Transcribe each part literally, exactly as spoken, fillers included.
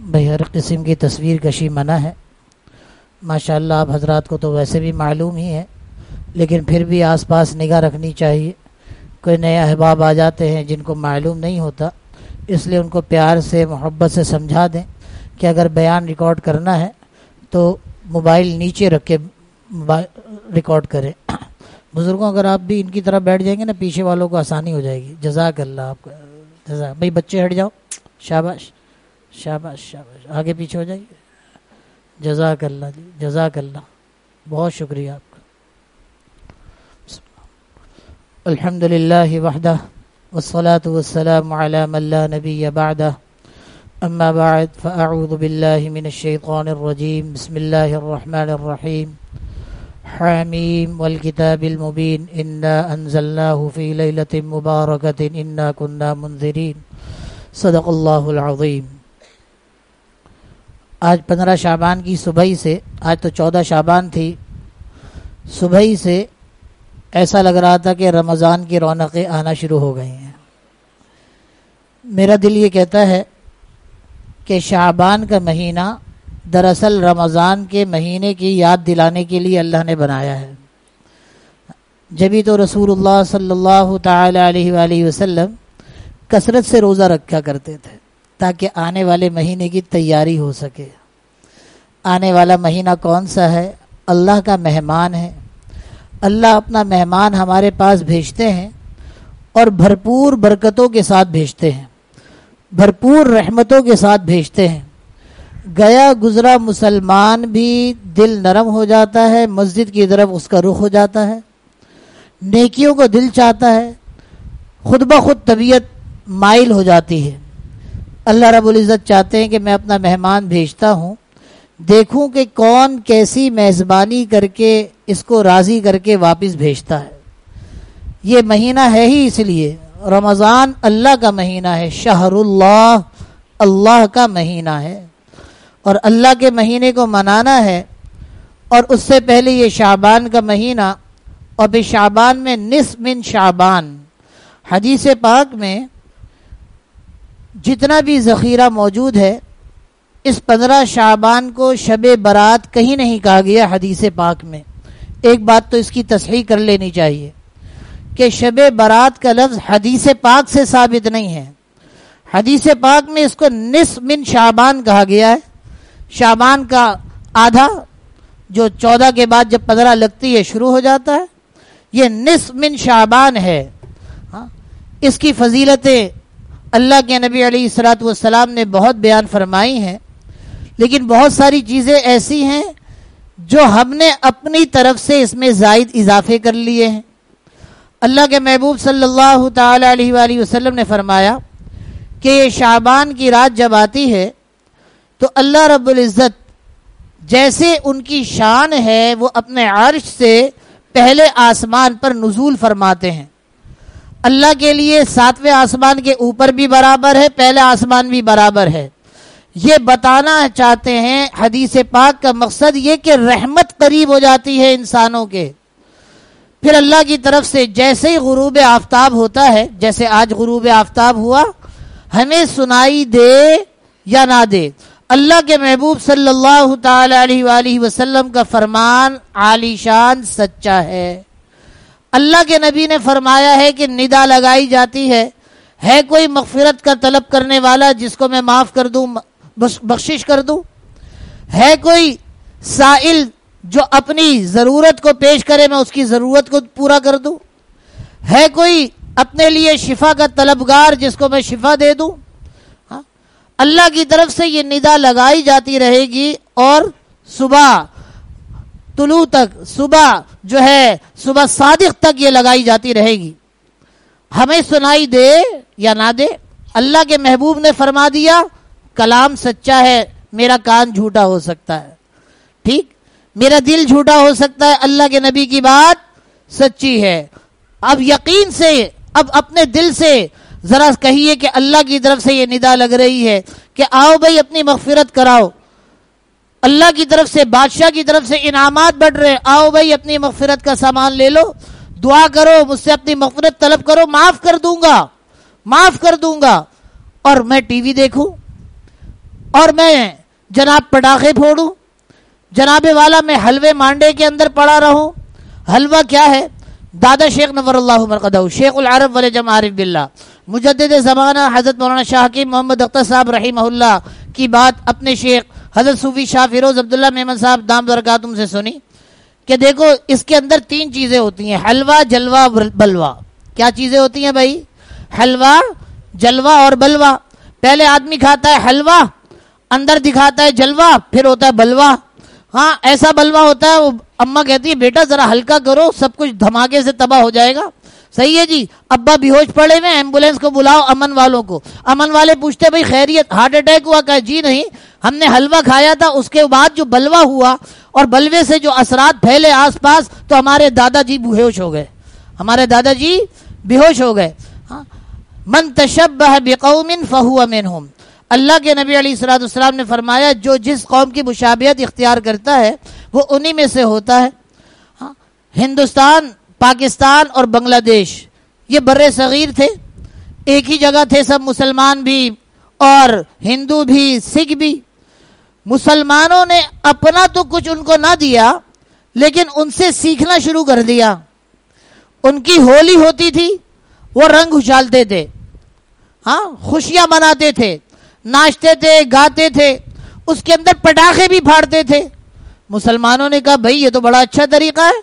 بھائی ہر قسم کی تصویر کشی منع ہے. ماشاءاللہ آپ حضرات کو تو ویسے بھی معلوم ہی ہے، لیکن پھر بھی آس پاس نگاہ رکھنی چاہیے. کوئی نئے احباب آ جاتے ہیں جن کو معلوم نہیں ہوتا، اس لیے ان کو پیار سے محبت سے سمجھا دیں کہ اگر بیان ریکارڈ کرنا ہے تو موبائل نیچے رکھ کے ریکارڈ کریں. بزرگوں اگر آپ بھی ان کی طرح بیٹھ جائیں گے نا، پیچھے والوں کو آسانی ہو جائے گی. جزاک اللہ آپ کا جزاک. بھائی بچے ہٹ جاؤ، شاباش شاباش شاباش، آگے پیچھے ہو جائیے. جزاک اللہ جی، جزاک اللہ، بہت شکریہ آپ کا. الحمد للہ وحدہ والصلاة والسلام علی من لا نبی بعدہ. اما بعد فاعوذ باللہ من الشیطان الرجیم. بسم اللہ الرحمن الرحیم. حامیم والکتاب المبین. انا انزلناہ فی لیلۃ مبارکۃ انا کنا منذرین. صدق اللہ العظیم. آج پندرہ شعبان کی صبح سے، آج تو چودہ شعبان تھی، صبح سے ایسا لگ رہا تھا کہ رمضان کی رونقیں آنا شروع ہو گئی ہیں. میرا دل یہ کہتا ہے کہ شعبان کا مہینہ دراصل رمضان کے مہینے کی یاد دلانے کے لیے اللہ نے بنایا ہے. جبھی تو رسول اللہ صلی اللہ تعالی علیہ وآلہ وسلم کثرت سے روزہ رکھا کرتے تھے تاکہ آنے والے مہینے کی تیاری ہو سکے. آنے والا مہینہ کون سا ہے؟ اللہ کا مہمان ہے. اللہ اپنا مہمان ہمارے پاس بھیجتے ہیں اور بھرپور برکتوں کے ساتھ بھیجتے ہیں، بھرپور رحمتوں کے ساتھ بھیجتے ہیں. گیا گزرا مسلمان بھی دل نرم ہو جاتا ہے، مسجد کی طرف اس کا رخ ہو جاتا ہے، نیکیوں کو دل چاہتا ہے، خود بخود طبیعت مائل ہو جاتی ہے. اللہ رب العزت چاہتے ہیں کہ میں اپنا مہمان بھیجتا ہوں، دیکھوں کہ کون کیسی میزبانی کر کے اس کو راضی کر کے واپس بھیجتا ہے. یہ مہینہ ہے ہی اس لیے، رمضان اللہ کا مہینہ ہے، شہر اللہ، اللہ کا مہینہ ہے، اور اللہ کے مہینے کو منانا ہے. اور اس سے پہلے یہ شعبان کا مہینہ، اور پھر شعبان میں نصف من شعبان. حدیث پاک میں جتنا بھی ذخیرہ موجود ہے، اس پندرہ شعبان کو شب برات کہیں نہیں کہا گیا حدیث پاک میں. ایک بات تو اس کی تصحیح کر لینی چاہیے کہ شب برات کا لفظ حدیث پاک سے ثابت نہیں ہے. حدیث پاک میں اس کو نصف من شعبان کہا گیا ہے. شعبان کا آدھا جو چودہ کے بعد جب پندرہ لگتی ہے شروع ہو جاتا ہے، یہ نصف من شعبان ہے. ہاں، اس کی فضیلتیں اللہ کے نبی علیہ الصلوۃ والسلام نے بہت بیان فرمائی ہیں، لیکن بہت ساری چیزیں ایسی ہیں جو ہم نے اپنی طرف سے اس میں زائد اضافے کر لیے ہیں. اللہ کے محبوب صلی اللہ تعالی علیہ وآلہ وسلم نے فرمایا کہ یہ شعبان کی رات جب آتی ہے تو اللہ رب العزت جیسے ان کی شان ہے وہ اپنے عرش سے پہلے آسمان پر نزول فرماتے ہیں. اللہ کے لیے ساتویں آسمان کے اوپر بھی برابر ہے، پہلے آسمان بھی برابر ہے. یہ بتانا چاہتے ہیں، حدیث پاک کا مقصد یہ کہ رحمت قریب ہو جاتی ہے انسانوں کے. پھر اللہ کی طرف سے جیسے ہی غروب آفتاب ہوتا ہے، جیسے آج غروب آفتاب ہوا، ہمیں سنائی دے یا نہ دے، اللہ کے محبوب صلی اللہ تعالی علیہ وآلہ وسلم کا فرمان عالی شان سچا ہے. اللہ کے نبی نے فرمایا ہے کہ ندا لگائی جاتی ہے، ہے کوئی مغفرت کا طلب کرنے والا جس کو میں معاف کر دوں، بخشش کر دوں؟ ہے کوئی سائل جو اپنی ضرورت کو پیش کرے، میں اس کی ضرورت کو پورا کر دوں؟ ہے کوئی اپنے لیے شفا کا طلبگار جس کو میں شفا دے دوں؟ ہاں، اللہ کی طرف سے یہ ندا لگائی جاتی رہے گی، اور صبح طلوع تک، صبح جو ہے صبح صادق تک یہ لگائی جاتی رہے گی. ہمیں سنائی دے یا نہ دے، اللہ کے محبوب نے فرما دیا کلام سچا ہے، میرا کان جھوٹا ہو سکتا ہے، ٹھیک، میرا دل جھوٹا ہو سکتا ہے، اللہ کے نبی کی بات سچی ہے. اب یقین سے، اب اپنے دل سے ذرا کہیے کہ اللہ کی طرف سے یہ ندا لگ رہی ہے کہ آؤ بھائی اپنی مغفرت کراؤ. اللہ کی طرف سے، بادشاہ کی طرف سے انعامات بڑھ رہے، آؤ بھائی اپنی مغفرت کا سامان لے لو، دعا کرو، مجھ سے اپنی مغفرت طلب کرو، معاف کر دوں گا، معاف کر دوں گا. اور میں ٹی وی دیکھوں، اور میں جناب پٹاخے پھوڑوں، جناب والا میں حلوے مانڈے کے اندر پڑا رہوں؟ حلوہ کیا ہے؟ دادا شیخ نور اللہ مرقدہ شیخ العرب والجم عارف باللہ مجدد زمانہ حضرت مولانا شاہ حکیم محمد اختر صاحب رحمہ اللہ کی بات اپنے شیخ حضرت صوفی شاہ فیروز عبداللہ میمن صاحب دام برکاتہم سے سنی کہ دیکھو اس کے اندر تین چیزیں ہوتی ہیں، حلوہ، جلوہ، بلوہ۔ کیا چیزیں ہوتی ہیں بھائی؟ حلوہ، جلوہ اور بلوہ۔ پہلے آدمی کھاتا ہے حلوہ، اندر دکھاتا ہے جلوہ، پھر ہوتا ہے بلوہ۔ ہاں ایسا بلوہ ہوتا ہے، وہ اماں کہتی ہے بیٹا ذرا ہلکا کرو، سب کچھ دھماکے سے تباہ ہو جائے گا۔ صحیح ہے جی، ابا بے ہوش پڑے ہوئے، ایمبولینس کو بلاؤ، امن والوں کو۔ امن والے پوچھتے بھائی خیریت، ہارٹ اٹیک ہوا؟ کہ جی نہیں، ہم نے حلوہ کھایا تھا، اس کے بعد جو بلوہ ہوا اور بلوے سے جو اثرات پھیلے آس پاس، تو ہمارے دادا جی بے ہوش ہو گئے، ہمارے دادا جی بے ہوش ہو گئے۔ من تشبہ بقوم فہو منہم، اللہ کے نبی علیہ الصلوۃ والسلام نے فرمایا جو جس قوم کی مشابہت اختیار کرتا ہے وہ انہی میں سے ہوتا ہے۔ ہندوستان، پاکستان اور بنگلہ دیش یہ بر صغیر تھے، ایک ہی جگہ تھے، سب مسلمان بھی اور ہندو بھی، سکھ بھی۔ مسلمانوں نے اپنا تو کچھ ان کو نہ دیا، لیکن ان سے سیکھنا شروع کر دیا۔ ان کی ہولی ہوتی تھی، وہ رنگ اچھالتے تھے، ہاں خوشیاں مناتے تھے، ناچتے تھے، گاتے تھے، اس کے اندر پٹاخے بھی پھاڑتے تھے۔ مسلمانوں نے کہا بھائی یہ تو بڑا اچھا طریقہ ہے۔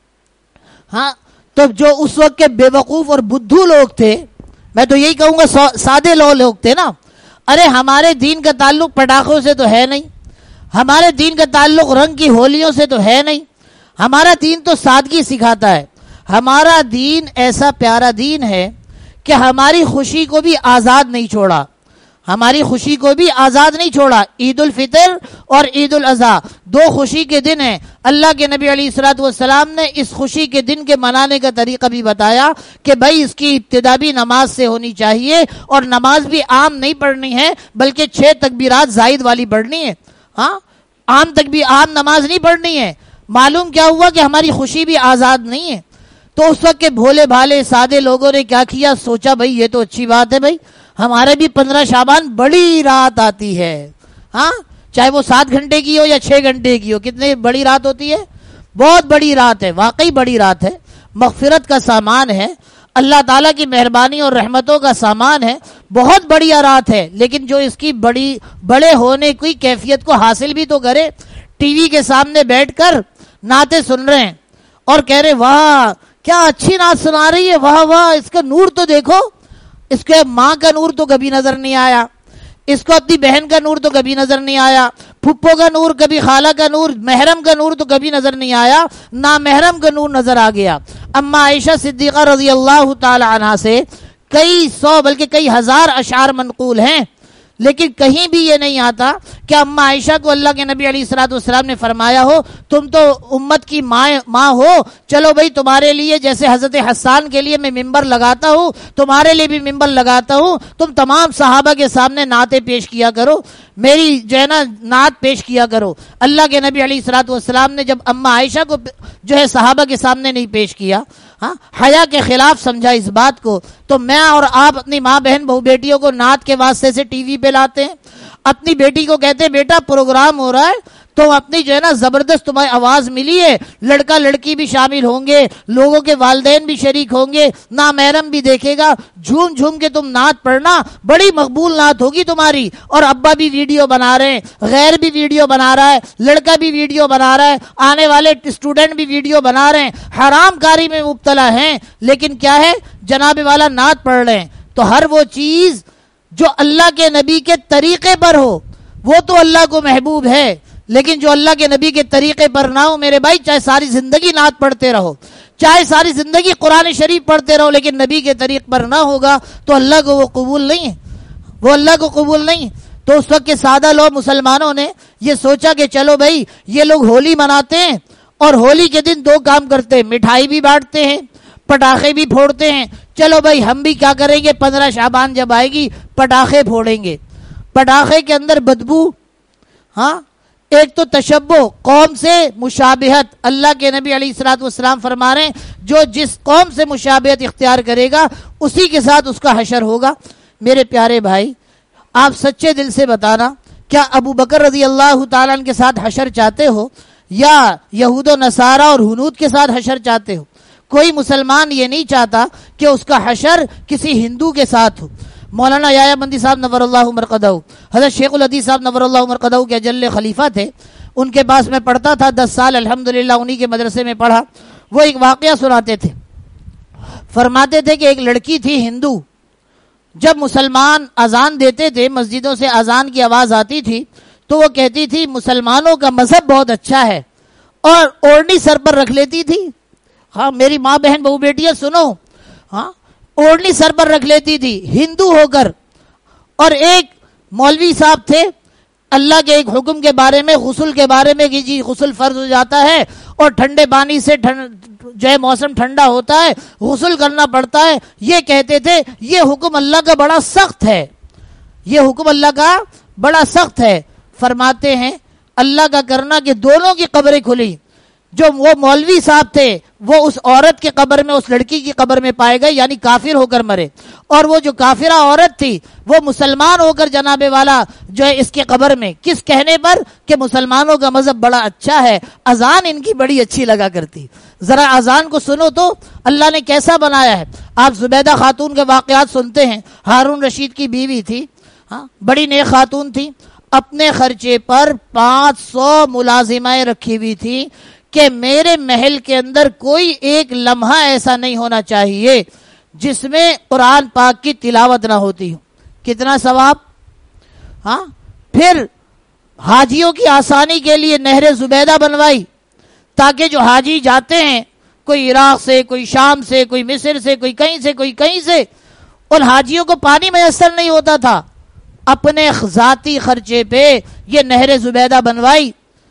ہاں تو جو اس وقت کے بے وقوف اور بدھو لوگ تھے، میں تو یہی کہوں گا سادے لو لوگ تھے نا، ارے ہمارے دین کا تعلق پٹاخوں سے تو ہے نہیں، ہمارے دین کا تعلق رنگ کی ہولیوں سے تو ہے نہیں، ہمارا دین تو سادگی سکھاتا ہے، ہمارا دین ایسا پیارا دین ہے کہ ہماری خوشی کو بھی آزاد نہیں چھوڑا، ہماری خوشی کو بھی آزاد نہیں چھوڑا۔ عید الفطر اور عید الاضحیٰ دو خوشی کے دن ہیں، اللہ کے نبی علیہ الصلوۃ والسلام نے اس خوشی کے دن کے منانے کا طریقہ بھی بتایا کہ بھائی اس کی ابتدا بھی نماز سے ہونی چاہیے، اور نماز بھی عام نہیں پڑھنی ہے بلکہ چھ تکبیرات زائد والی پڑھنی ہے۔ ہاں عام تک بھی عام نماز نہیں پڑھنی ہے۔ معلوم کیا ہوا کہ ہماری خوشی بھی آزاد نہیں ہے۔ تو اس وقت کے بھولے بھالے سادے لوگوں نے کیا کیا، سوچا بھائی یہ تو اچھی بات ہے، بھائی ہمارے بھی پندرہ شعبان بڑی رات آتی ہے، ہاں چاہے وہ سات گھنٹے کی ہو یا چھ گھنٹے کی ہو، کتنی بڑی رات ہوتی ہے، بہت بڑی رات ہے، واقعی بڑی رات ہے، مغفرت کا سامان ہے، اللہ تعالیٰ کی مہربانی اور رحمتوں کا سامان ہے، بہت بڑی رات ہے۔ لیکن جو اس کی بڑی بڑے ہونے کی کیفیت کو حاصل بھی تو کرے، ٹی وی کے سامنے بیٹھ کر نعتیں سن رہے ہیں اور کہہ رہے واہ کیا اچھی نعت سنا رہی ہے، واہ واہ اس کا نور تو دیکھو، اس کے ماں کا نور تو کبھی نظر نہیں آیا، اس کو اپنی بہن کا نور تو کبھی نظر نہیں آیا، پھپھو کا نور، کبھی خالہ کا نور، محرم کا نور تو کبھی نظر نہیں آیا، نہ محرم کا نور نظر آ گیا۔ اما عائشہ صدیقہ رضی اللہ تعالی عنہا سے کئی سو بلکہ کئی ہزار اشعار منقول ہیں، لیکن کہیں بھی یہ نہیں آتا کہ اما عائشہ کو اللہ کے نبی علیہ الصلوۃ والسلام نے فرمایا ہو تم تو امت کی ماں ماں ہو، چلو بھائی تمہارے لیے جیسے حضرت حسان کے لیے میں ممبر لگاتا ہوں تمہارے لیے بھی ممبر لگاتا ہوں، تم تمام صحابہ کے سامنے نعتیں پیش کیا کرو، میری جو ہے نا نعت پیش کیا کرو۔ اللہ کے نبی علیہ الصلوۃ والسلام نے جب اما عائشہ کو جو ہے صحابہ کے سامنے نہیں پیش کیا، ہاں حیا کے خلاف سمجھا اس بات کو، تو میں اور آپ اپنی ماں بہن بہو بیٹیوں کو نعت کے واسطے سے ٹی وی پہ لاتے ہیں، اپنی بیٹی کو کہتے ہیں بیٹا پروگرام ہو رہا ہے تو اپنی جو ہے نا زبردست تمہیں آواز ملی ہے، لڑکا لڑکی بھی شامل ہوں گے، لوگوں کے والدین بھی شریک ہوں گے، نامحرم بھی دیکھے گا، جھوم جھوم کے تم نعت پڑھنا، بڑی مقبول نعت ہوگی تمہاری۔ اور ابا بھی ویڈیو بنا رہے ہیں، غیر بھی ویڈیو بنا رہا ہے، لڑکا بھی ویڈیو بنا رہا ہے، آنے والے اسٹوڈنٹ بھی ویڈیو بنا رہے ہیں، حرام کاری میں مبتلا ہیں، لیکن کیا ہے جناب والا نعت پڑھ رہے ہیں۔ تو ہر وہ چیز جو اللہ کے نبی کے طریقے پر ہو وہ تو اللہ کو محبوب ہے، لیکن جو اللہ کے نبی کے طریقے پر نہ ہو میرے بھائی، چاہے ساری زندگی نعت پڑھتے رہو، چاہے ساری زندگی قرآن شریف پڑھتے رہو، لیکن نبی کے طریق پر نہ ہوگا تو اللہ کو وہ قبول نہیں ہے، وہ اللہ کو قبول نہیں۔ تو اس وقت کے سادہ لوگ مسلمانوں نے یہ سوچا کہ چلو بھائی یہ لوگ ہولی مناتے ہیں اور ہولی کے دن دو کام کرتے ہیں، مٹھائی بھی بانٹتے ہیں، پٹاخے بھی پھوڑتے ہیں، چلو بھائی ہم بھی کیا کریں گے، پندرہ شعبان جب آئے گی پٹاخے پھوڑیں گے۔ پٹاخے کے اندر بدبو، ہاں ایک تو تشبہ، قوم سے مشابہت، اللہ کے نبی علیہ الصلوۃ والسلام فرما رہے ہیں جو جس قوم سے مشابہت اختیار کرے گا اسی کے ساتھ اس کا حشر ہوگا۔ میرے پیارے بھائی آپ سچے دل سے بتانا کیا ابو بکر رضی اللہ تعالیٰ عنہ کے ساتھ حشر چاہتے ہو یا یہود و نصارہ اور ہنود کے ساتھ حشر چاہتے ہو؟ کوئی مسلمان یہ نہیں چاہتا کہ اس کا حشر کسی ہندو کے ساتھ ہو۔ مولانا یحییٰ بندی صاحب نور اللہ مرقدہ، حضرت شیخ الحدیث صاحب نور اللہ مرقدہ کے اجل خلیفہ تھے، ان کے پاس میں پڑھتا تھا دس سال الحمدللہ، انہی کے مدرسے میں پڑھا۔ وہ ایک واقعہ سناتے تھے، فرماتے تھے کہ ایک لڑکی تھی ہندو، جب مسلمان اذان دیتے تھے، مسجدوں سے اذان کی آواز آتی تھی تو وہ کہتی تھی مسلمانوں کا مذہب بہت اچھا ہے، اور اوڑھنی سر پر رکھ لیتی تھی۔ ہاں میری ماں بہن بہو بیٹیاں سنو، ہاں اوڑھنی سر پر رکھ لیتی تھی ہندو ہو کر۔ اور ایک مولوی صاحب تھے، اللہ کے ایک حکم کے بارے میں، غسل کے بارے میں کہ جی غسل فرض ہو جاتا ہے اور ٹھنڈے پانی سے جو ہے موسم ٹھنڈا ہوتا ہے غسل کرنا پڑتا ہے، یہ کہتے تھے یہ حکم اللہ کا بڑا سخت ہے، یہ حکم اللہ کا بڑا سخت ہے۔ فرماتے ہیں اللہ کا کرنا کہ دونوں کی قبریں کھلی، جو وہ مولوی صاحب تھے وہ اس عورت کی قبر میں، اس لڑکی کی قبر میں پائے گئے، یعنی کافر ہو کر مرے، اور وہ جو کافرہ عورت تھی وہ مسلمان ہو کر جناب والا جو ہے اس کے قبر میں، کس کہنے پر کہ مسلمانوں کا مذہب بڑا اچھا ہے، اذان ان کی بڑی اچھی لگا کرتی۔ ذرا اذان کو سنو تو اللہ نے کیسا بنایا ہے۔ آپ زبیدہ خاتون کے واقعات سنتے ہیں، ہارون رشید کی بیوی تھی، ہاں بڑی نیک خاتون تھی، اپنے خرچے پر پانچ سو ملازمائیں رکھی ہوئی تھی کہ میرے محل کے اندر کوئی ایک لمحہ ایسا نہیں ہونا چاہیے جس میں قرآن پاک کی تلاوت نہ ہوتی ہو۔ کتنا ثواب۔ ہاں پھر حاجیوں کی آسانی کے لیے نہر زبیدہ بنوائی تاکہ جو حاجی جاتے ہیں، کوئی عراق سے، کوئی شام سے، کوئی مصر سے، کوئی کہیں سے، کوئی کہیں سے، ان حاجیوں کو پانی میسر نہیں ہوتا تھا، اپنے ذاتی خرچے پہ یہ نہر زبیدہ بنوائی۔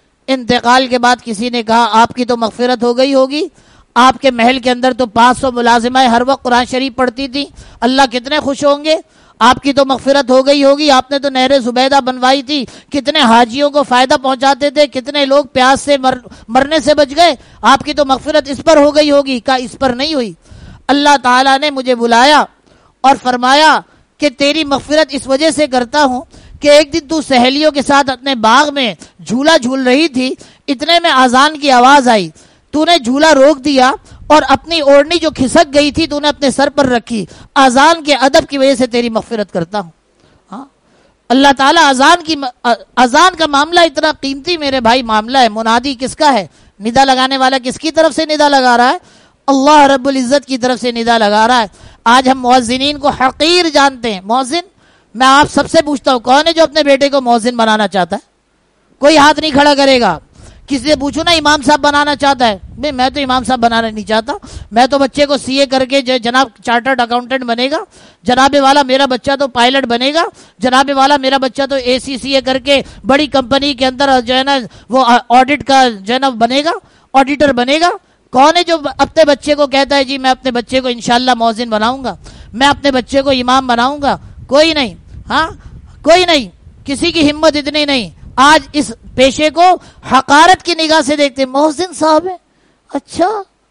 انتقال کے بعد کسی نے کہا آپ کی تو مغفرت ہو گئی ہوگی، آپ کے محل کے اندر تو پانچ سو ملازمائیں ہر وقت قرآن شریف پڑھتی تھی، اللہ کتنے خوش ہوں گے، آپ کی تو مغفرت ہو گئی ہوگی، آپ نے تو نہر زبیدہ بنوائی تھی، کتنے حاجیوں کو فائدہ پہنچاتے تھے، کتنے لوگ پیاس سے مر مرنے سے بچ گئے، آپ کی تو مغفرت اس پر ہو گئی ہوگی۔ کہا اس پر نہیں ہوئی، اللہ تعالیٰ نے مجھے بلایا اور فرمایا کہ تیری مغفرت اس وجہ سے کرتا ہوں کہ ایک دن تو سہیلیوں کے ساتھ اپنے باغ میں جھولا جھول رہی تھی، اتنے میں اذان کی آواز آئی، تو نے جھولا روک دیا اور اپنی اوڑھنی جو کھسک گئی تھی تو نے اپنے سر پر رکھی، اذان کے ادب کی وجہ سے تیری مغفرت کرتا ہوں۔ ہاں اللہ تعالیٰ اذان کی اذان کا معاملہ اتنا قیمتی میرے بھائی معاملہ ہے۔ منادی کس کا ہے؟ ندا لگانے والا کس کی طرف سے ندا لگا رہا ہے؟ اللہ رب العزت کی طرف سے ندا لگا رہا ہے۔ آج ہم مؤذنین کو حقیر جانتے ہیں۔ مؤذن، میں آپ سب سے پوچھتا ہوں کون ہے جو اپنے بیٹے کو مؤذن بنانا چاہتا ہے؟ کوئی ہاتھ نہیں کھڑا کرے گا۔ کسی سے پوچھو نا امام صاحب بنانا چاہتا ہے؟ بھئی میں تو امام صاحب بنانا نہیں چاہتا، میں تو بچے کو سی اے کر کے جو جناب چارٹرڈ اکاؤنٹنٹ بنے گا، جناب والا میرا بچہ تو پائلٹ بنے گا، جناب والا میرا بچہ تو اے سی سی اے کر کے بڑی کمپنی کے اندر جو ہے نا وہ آڈٹ کا جو ہے نا بنے گا، آڈیٹر بنے گا۔ کون ہے جو اپنے بچے کو کہتا ہے جی میں اپنے بچے کو انشاءاللہ مؤذن بناؤں گا، میں اپنے بچے کو امام بناؤں گا؟ کوئی نہیں، ہاں کوئی نہیں، کسی کی ہمت اتنی نہیں۔ آج اس پیشے کو حقارت کی نگاہ سے دیکھتے، مؤذن صاحب ہیں، اچھا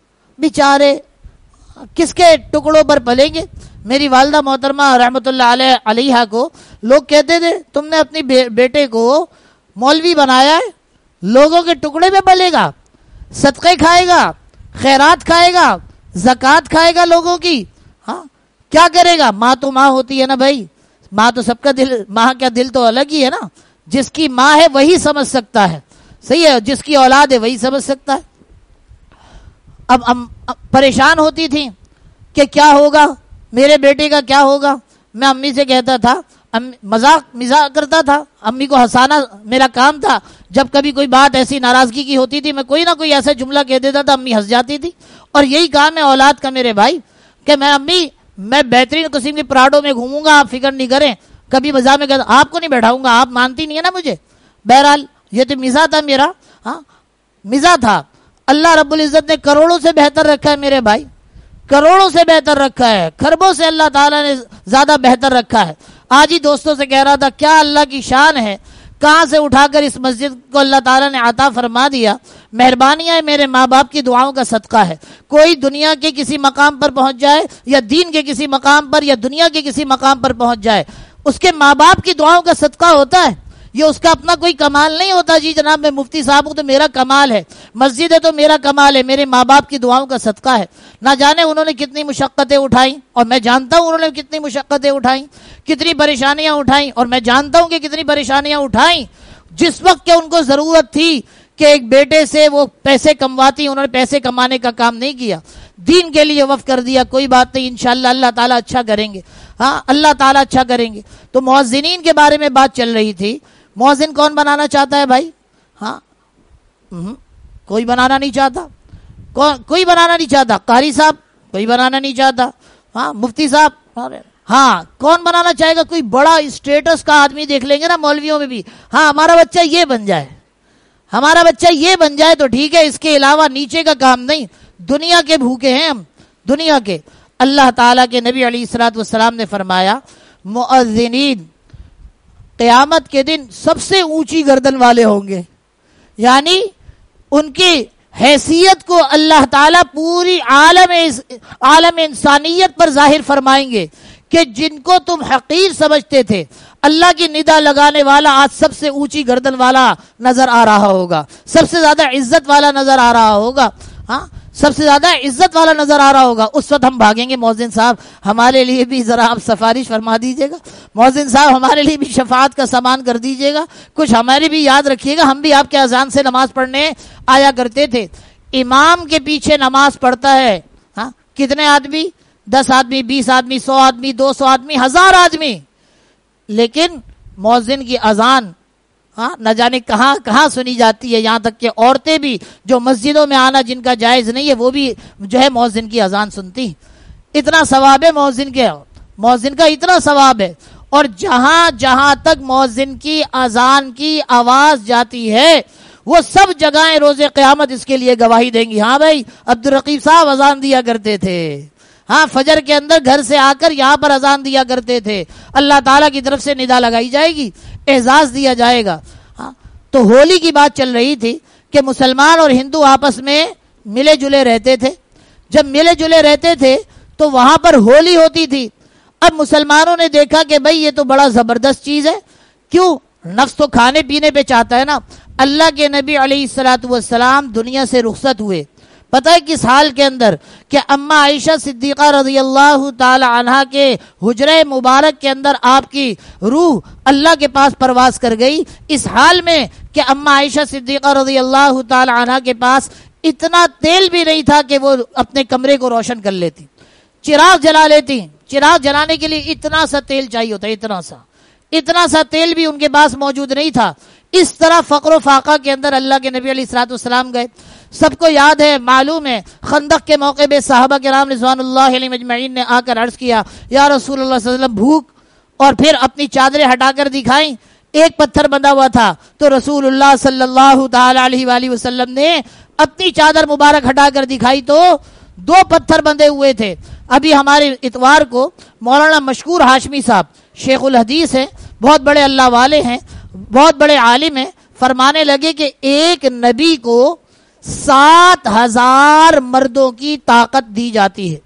بیچارے کس کے ٹکڑوں پر پلیں گے۔ میری والدہ محترمہ رحمۃ اللہ علیہ علیہا کو لوگ کہتے تھے تم نے اپنی بیٹے کو مولوی بنایا ہے، لوگوں کے ٹکڑے پہ پلے گا، صدقے کھائے گا، خیرات کھائے گا، زکوٰۃ کھائے گا لوگوں کی، ہاں کیا کرے گا؟ ماں تو ماں ہوتی ہے نا بھائی، ماں تو سب کا دل، ماں کا دل تو الگ ہی ہے نا، جس کی ماں ہے وہی سمجھ سکتا ہے، صحیح ہے، جس کی اولاد ہے وہی سمجھ سکتا ہے۔ اب ام پریشان ہوتی تھی کہ کیا ہوگا میرے بیٹے کا، کیا ہوگا۔ میں امی سے کہتا تھا، مذاق مزاق کرتا تھا، امی کو ہنسانا میرا کام تھا۔ جب کبھی کوئی بات ایسی ناراضگی کی ہوتی تھی میں کوئی نہ کوئی ایسا جملہ کہہ دیتا تھا، امی ہنس جاتی تھی۔ اور یہی کام ہے اولاد کا میرے بھائی کہ میں امی میں بہترین قسم کے پراڈوں میں گھوموں گا، آپ فکر نہیں کریں، کبھی مزاح میں کہتا آپ کو نہیں بیٹھاؤں گا، آپ مانتی نہیں ہے نا مجھے۔ بہرحال یہ تو مزاح تھا میرا، ہاں مزاح تھا۔ اللہ رب العزت نے کروڑوں سے بہتر رکھا ہے میرے بھائی، کروڑوں سے بہتر رکھا ہے، خربوں سے اللہ تعالیٰ نے زیادہ بہتر رکھا ہے۔ آج ہی دوستوں سے کہہ رہا تھا کیا اللہ کی شان ہے، کہاں سے اٹھا کر اس مسجد کو اللہ تعالیٰ نے عطا فرما دیا۔ مہربانیاں میرے ماں باپ کی دعاؤں کا صدقہ ہے۔ کوئی دنیا کے کسی مقام پر پہنچ جائے یا دین کے کسی مقام پر یا دنیا کے کسی مقام پر پہنچ جائے، اس کے ماں باپ کی دعاؤں کا صدقہ ہوتا ہے یہ اس کا اپنا کوئی کمال نہیں ہوتا جی جناب میں مفتی صاحب ہوں تو میرا کمال ہے، مسجد ہے تو میرا کمال ہے، میرے ماں باپ کی دعاؤں کا صدقہ ہے۔ نہ جانے انہوں نے کتنی مشقتیں اٹھائیں، اور میں جانتا ہوں انہوں نے کتنی مشقتیں اٹھائیں، کتنی پریشانیاں اٹھائیں، اور میں جانتا ہوں کہ کتنی پریشانیاں اٹھائیں۔ جس وقت کہ ان کو ضرورت تھی کہ ایک بیٹے سے وہ پیسے کمواتی، انہوں نے پیسے کمانے کا کام نہیں کیا، دین کے لیے وقف کر دیا۔ کوئی بات نہیں، انشاءاللہ اللہ تعالیٰ اچھا کریں گے، ہاں اللہ تعالیٰ اچھا کریں گے۔ تو مؤذنین کے بارے میں بات چل رہی تھی، مؤذن کون بنانا چاہتا ہے بھائی؟ ہاں کوئی بنانا نہیں چاہتا، کوئی بنانا نہیں چاہتا، قاری صاحب کوئی بنانا نہیں چاہتا، ہاں مفتی صاحب، ہاں کون بنانا چاہے گا؟ کوئی بڑا اسٹیٹس کا آدمی دیکھ لیں گے نا مولویوں میں بھی، ہاں ہمارا بچہ یہ بن جائے، ہمارا بچہ یہ بن جائے تو ٹھیک ہے، اس کے علاوہ نیچے کا کام نہیں۔ دنیا کے بھوکے ہیں ہم، دنیا کے۔ اللہ تعالیٰ کے نبی علیہ الصلوۃ والسلام نے فرمایا مؤذنین قیامت کے دن سب سے اونچی گردن والے ہوں گے، یعنی ان کی حیثیت کو اللہ تعالیٰ پوری عالم عالم انسانیت پر ظاہر فرمائیں گے کہ جن کو تم حقیر سمجھتے تھے، اللہ کی ندا لگانے والا آج سب سے اونچی گردن والا نظر آ رہا ہوگا، سب سے زیادہ عزت والا نظر آ رہا ہوگا، ہاں سب سے زیادہ عزت والا نظر آ رہا ہوگا۔ اس وقت ہم بھاگیں گے مؤذن صاحب ہمارے لیے بھی ذرا آپ سفارش فرما دیجیے گا، مؤذن صاحب ہمارے لیے بھی شفاعت کا سامان کر دیجیے گا، کچھ ہماری بھی یاد رکھیے گا، ہم بھی آپ کے اذان سے نماز پڑھنے آیا کرتے تھے۔ امام کے پیچھے نماز پڑھتا ہے ہاں کتنے آدمی؟ دس آدمی، بیس آدمی، سو آدمی، دو سو آدمی، ہزار آدمی، لیکن مؤذن کی اذان ہاں نہ جانے کہاں کہاں سنی جاتی ہے، یہاں تک کہ عورتیں بھی جو مسجدوں میں آنا جن کا جائز نہیں ہے وہ بھی جو ہے مؤذن کی اذان سنتی۔ اتنا ثواب ہے مؤذن کے، مؤذن کا اتنا ثواب ہے۔ اور جہاں جہاں تک مؤذن کی اذان کی آواز جاتی ہے وہ سب جگہیں روز قیامت اس کے لیے گواہی دیں گی، ہاں بھائی عبدالرقیب صاحب اذان دیا کرتے تھے، ہاں فجر کے اندر گھر سے آ کر یہاں پر اذان دیا کرتے تھے، اللہ تعالیٰ کی طرف سے ندا لگائی جائے گی، اعزاز دیا جائے گا۔ ہاں تو ہولی کی بات چل رہی تھی کہ مسلمان اور ہندو آپس میں ملے جلے رہتے تھے، جب ملے جلے رہتے تھے تو وہاں پر ہولی ہوتی تھی۔ اب مسلمانوں نے دیکھا کہ بھائی یہ تو بڑا زبردست چیز ہے، کیوں؟ نفس تو کھانے پینے پہ چاہتا ہے نا۔ اللہ کے نبی علیہ الصلوۃ والسلام دنیا سے رخصت ہوئے، پتہ ہے کس حال کے اندر؟ کہ اما عائشہ صدیقہ رضی اللہ تعالی عنہا کے حجرہ مبارک کے اندر آپ کی روح اللہ کے پاس پرواز کر گئی، اس حال میں کہ اما عائشہ صدیقہ رضی اللہ تعالی عنہا کے پاس اتنا تیل بھی نہیں تھا کہ وہ اپنے کمرے کو روشن کر لیتی، چراغ جلا لیتی، چراغ جلانے کے لیے اتنا سا تیل چاہیے ہوتا ہے، اتنا سا اتنا سا تیل بھی ان کے پاس موجود نہیں تھا۔ اس طرح فقر و فاقہ کے اندر اللہ کے نبی علیہ الصلوۃ والسلام گئے۔ سب کو یاد ہے، معلوم ہے، خندق کے موقع پہ صحابہ کرام رضوان اللہ علیہم اجمعین نے آ کر عرض کیا یا رسول اللہ صلی اللہ علیہ وسلم بھوک، اور پھر اپنی چادریں ہٹا کر دکھائیں، ایک پتھر بندھا ہوا تھا تو رسول اللہ صلی اللہ تعالی علیہ وآلہ وسلم نے اپنی چادر مبارک ہٹا کر دکھائی تو دو پتھر بندھے ہوئے تھے۔ ابھی ہمارے اتوار کو مولانا مشکور ہاشمی صاحب شیخ الحدیث ہیں، بہت بڑے اللہ والے ہیں، بہت بڑے عالم ہیں، فرمانے لگے کہ ایک نبی کو سات ہزار مردوں کی طاقت دی جاتی ہے،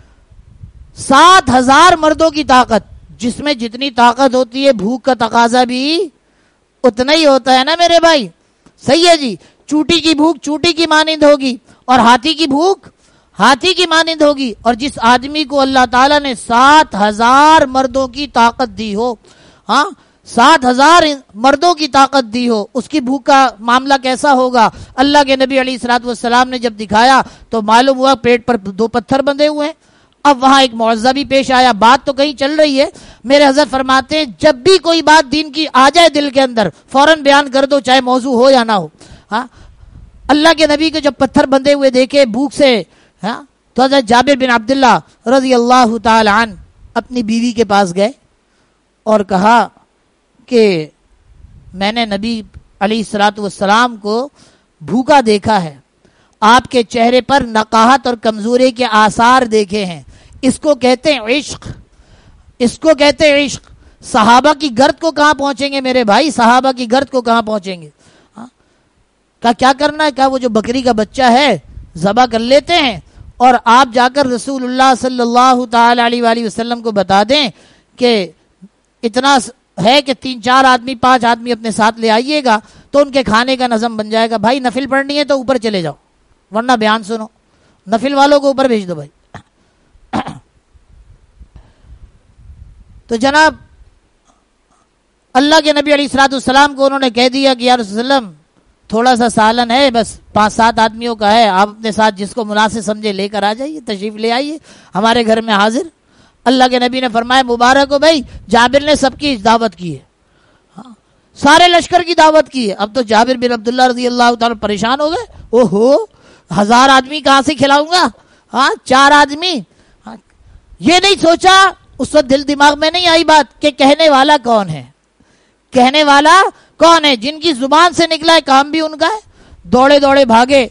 سات ہزار مردوں کی طاقت، جس میں جتنی طاقت ہوتی ہے بھوک کا تقاضا بھی اتنا ہی ہوتا ہے نا میرے بھائی، صحیح ہے جی۔ چوٹی کی بھوک چوٹی کی مانند ہوگی اور ہاتھی کی بھوک ہاتھی کی مانند ہوگی، اور جس آدمی کو اللہ تعالیٰ نے سات ہزار مردوں کی طاقت دی ہو، ہاں سات ہزار مردوں کی طاقت دی ہو، اس کی بھوک کا معاملہ کیسا ہوگا؟ اللہ کے نبی علیہ الصلوۃ والسلام نے جب دکھایا تو معلوم ہوا پیٹ پر دو پتھر بندھے ہوئے ہیں۔ اب وہاں ایک معجزہ بھی پیش آیا، بات تو کہیں چل رہی ہے، میرے حضرت فرماتے ہیں جب بھی کوئی بات دین کی آ جائے دل کے اندر فوراً بیان کر دو، چاہے موضوع ہو یا نہ ہو۔ ہاں اللہ کے نبی کو جب پتھر بندھے ہوئے دیکھے بھوک سے، ہاں تو حضرت جابر بن عبداللہ رضی اللہ تعالی عنہ اپنی بیوی کے پاس گئے اور کہا کہ میں نے نبی علیہ الصلوۃ والسلام کو بھوکا دیکھا ہے، آپ کے چہرے پر نقاہت اور کمزوری کے آثار دیکھے ہیں، اس کو کہتے ہیں عشق، اس کو کہتے ہیں عشق۔ صحابہ کی گرد کو کہاں پہنچیں گے میرے بھائی، صحابہ کی گرد کو کہاں پہنچیں گے؟ ہاں کہا کیا کرنا ہے؟ کہا وہ جو بکری کا بچہ ہے ذبح کر لیتے ہیں اور آپ جا کر رسول اللہ صلی اللہ تعالی علیہ وآلہ وسلم کو بتا دیں کہ اتنا ہے کہ تین چار آدمی پانچ آدمی اپنے ساتھ لے آئیے گا تو ان کے کھانے کا نظم بن جائے گا. بھائی نفل پڑھنی ہے تو اوپر چلے جاؤ ورنہ بیان سنو, نفل والوں کو اوپر بھیج دو بھائی. تو جناب اللہ کے نبی علیہ الصلوۃ والسلام کو انہوں نے کہہ دیا کہ یا رسول اللہ تھوڑا سا سالن ہے, بس پانچ سات آدمیوں کا ہے, آپ اپنے ساتھ جس کو مناسب سمجھے لے کر آ جائیے, تشریف لے آئیے ہمارے گھر میں حاضر. اللہ کے نبی نے فرمایا مبارک ہو بھائی, جابر نے سب کی دعوت کی ہے, ہاں سارے لشکر کی دعوت کی ہے. اب تو جابر بن عبداللہ رضی اللہ تعالیٰ پریشان ہو گئے, او ہو ہزار آدمی کہاں سے کھلاؤں گا, ہاں چار آدمی. ہاں یہ نہیں سوچا اس وقت, دل دماغ میں نہیں آئی بات کہ کہنے والا کون ہے, کہنے والا کون ہے, جن کی زبان سے نکلا ہے کام بھی ان کا ہے. دوڑے دوڑے بھاگے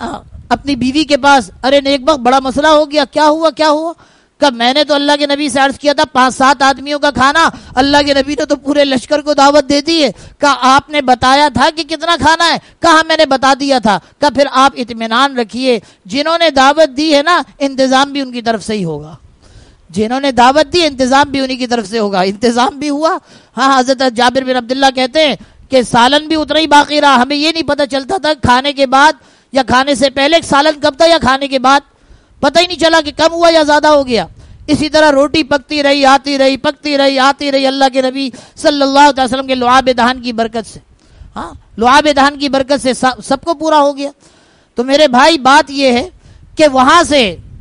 اپنی بیوی کے پاس, ارے نیک بخت بڑا مسئلہ ہو گیا, کیا ہوا کیا ہوا؟ کہ میں نے تو اللہ کے نبی سے عرض کیا تھا پانچ سات آدمیوں کا کھانا, اللہ کے نبی نے تو پورے لشکر کو دعوت دے دی ہے. کہا آپ نے بتایا تھا کہ کتنا کھانا ہے؟ کہا میں نے بتا دیا تھا. کہا پھر آپ اطمینان رکھیے, جنہوں نے دعوت دی ہے نا انتظام بھی ان کی طرف سے ہی ہوگا, جنہوں نے دعوت دی انتظام بھی انہی کی طرف سے ہوگا. انتظام بھی ہوا. ہاں حضرت جابر بن عبداللہ کہتے ہیں کہ سالن بھی اتنا ہی باقی رہا, ہمیں یہ نہیں پتہ چلتا تھا کھانے کے بعد یا کھانے سے پہلے سالن کب تھا یا کھانے کے بعد, پتہ ہی نہیں چلا کہ کم ہوا یا زیادہ ہو گیا. اسی طرح روٹی پکتی رہی آتی رہی پکتی رہی آتی رہی اللہ کے نبی صلی اللہ علیہ وسلم کے لعاب دہن کی برکت سے, ہاں لعاب دہن کی برکت سے سب کو پورا ہو گیا. تو میرے بھائی بات یہ ہے کہ وہاں سے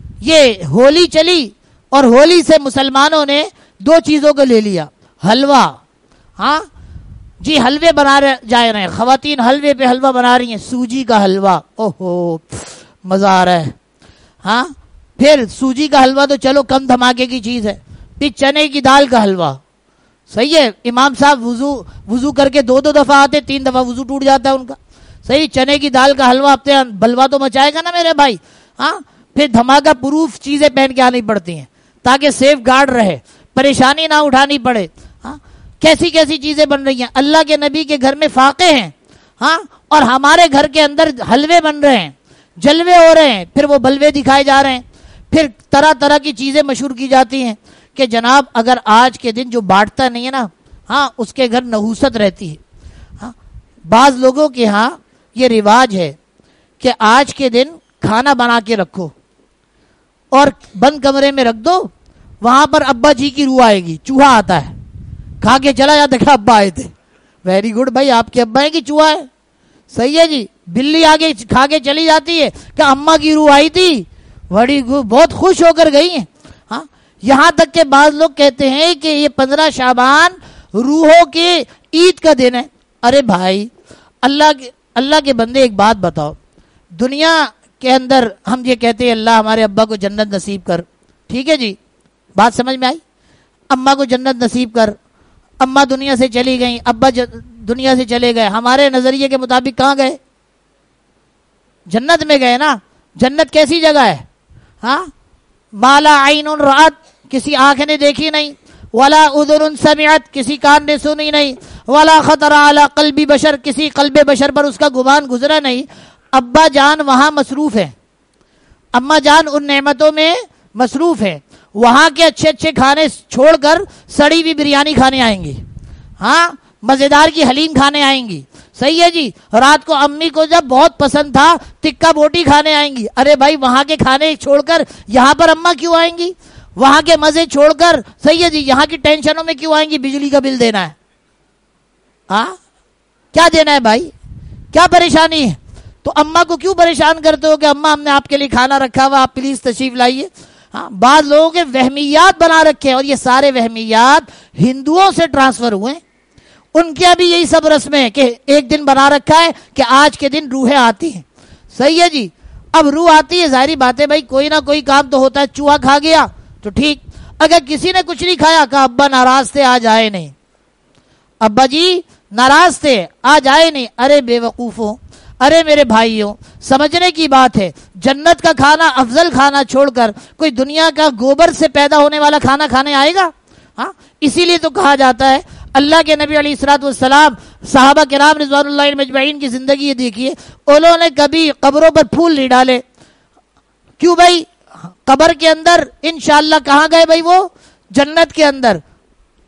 یہ ہولی چلی اور ہولی سے مسلمانوں نے دو چیزوں کو لے لیا, حلوہ, ہاں جی حلوے بنا رہے جا رہے ہیں خواتین, حلوے پہ حلوہ بنا رہی ہیں, سوجی کا حلوہ, اوہو مزہ آ رہا ہے. ہاں پھر سوجی کا حلوہ تو چلو کم دھماکے کی چیز ہے, پھر چنے کی دال کا حلوہ, صحیح ہے. امام صاحب وضو وضو کر کے دو دو دفعہ آتے, تین دفعہ وضو ٹوٹ جاتا ہے ان کا, صحیح. چنے کی دال کا حلوہ اپنے بلوا تو مچائے گا نا میرے بھائی. ہاں پھر دھماکہ پروف چیزیں پہن کے آنی پڑتی ہیں تاکہ سیف گارڈ رہے, پریشانی نہ اٹھانی پڑے. ہاں کیسی کیسی چیزیں بن رہی ہیں, اللہ کے نبی کے گھر میں فاقے ہیں, ہاں اور ہمارے گھر کے اندر حلوے بن رہے ہیں, جلوے ہو رہے ہیں, پھر وہ بلوے دکھائے جا رہے ہیں, پھر طرح طرح کی چیزیں مشہور کی جاتی ہیں کہ جناب اگر آج کے دن جو بانٹتا نہیں ہے نا, ہاں اس کے گھر نحوست رہتی ہے. ہاں بعض لوگوں کے ہاں یہ رواج ہے کہ آج کے دن کھانا بنا کے رکھو اور بند کمرے میں رکھ دو, وہاں پر ابا جی کی روح آئے گی, چوہا آتا ہے کھا کے چلا جاتا ہے, ابا آئے تھے, ویری گڈ بھائی آپ کے ابا ہے کہ چوہا ہے, صحیح ہے جی. بلی آگے کھا کے چلی جاتی ہے کہ اماں کی روح آئی تھی, بڑی بہت خوش ہو کر گئی ہیں. ہاں یہاں تک کہ بعض لوگ کہتے ہیں کہ یہ پندرہ شعبان روحوں کے عید کا دن ہے. ارے بھائی اللہ کے اللہ کے بندے ایک بات بتاؤ, دنیا کے اندر ہم یہ کہتے ہیں اللہ ہمارے ابا کو جنت نصیب کر, ٹھیک ہے جی, بات سمجھ میں آئی, اماں کو جنت نصیب کر. اماں دنیا سے چلی گئیں, ابا دنیا سے چلے گئے, ہمارے نظریے کے مطابق کہاں گئے؟ جنت میں گئے نا. جنت کیسی جگہ ہے؟ ہاں مالا عین رات, کسی آنکھ نے دیکھی نہیں, ولا اذن سمعت, کسی کان نے سنی نہیں, ولا خطر علی قلب بشر, کسی قلب بشر پر اس کا گمان گزرا نہیں. ابا جان وہاں مصروف ہیں, اماں جان ان نعمتوں میں مصروف ہیں, وہاں کے اچھے اچھے کھانے چھوڑ کر سڑی ہوئی بریانی کھانے آئیں گی, ہاں مزیدار کی حلیم کھانے آئیں گی, صحیح ہے جی. رات کو امی کو جب بہت پسند تھا ٹکا بوٹی کھانے آئیں گی. ارے بھائی وہاں کے کھانے چھوڑ کر یہاں پر اماں کیوں آئیں گی؟ وہاں کے مزے چھوڑ کر, صحیح ہے جی, یہاں کی ٹینشنوں میں کیوں آئیں گی؟ بجلی کا بل دینا ہے, ہاں کیا دینا ہے بھائی, کیا پریشانی ہے؟ تو اماں کو کیوں پریشان کرتے ہو کہ اماں ہم نے آپ کے لیے کھانا رکھا ہوا, آپ پلیز تشریف لائیے. ہاں بعض لوگوں کے وہمیات بنا رکھے ہیں, اور یہ سارے وہمیات ہندوؤں سے ٹرانسفر ہوئے ہیں. ان کے بھی یہی سب رسمیں ہیں کہ ایک دن بنا رکھا ہے کہ آج کے دن روحیں آتی ہیں, صحیح ہے جی. اب روح آتی ہے, ظاہری بات ہے بھائی کوئی نہ کوئی کام تو ہوتا ہے. چوہا کھا گیا تو ٹھیک, اگر کسی نے کچھ نہیں کھایا, کہا ابا ناراض تھے آج آئے نہیں, ابا جی ناراض تھے آج آئے نہیں. ارے بے وقوفوں, ارے میرے بھائیوں, سمجھنے کی بات ہے. جنت کا کھانا, افضل کھانا چھوڑ کر کوئی دنیا کا گوبر سے پیدا ہونے والا کھانا کھانے آئے گا؟ ہاں اسی لیے تو کہا جاتا ہے اللہ کے نبی علیہ الصلوۃ والسلام, صحابہ کرام رضوان اللہ علیہم اجمعین کی زندگی یہ دیکھیے, انہوں نے کبھی قبروں پر پھول نہیں ڈالے. کیوں بھائی؟ قبر کے اندر انشاءاللہ کہاں گئے بھائی؟ وہ جنت کے اندر.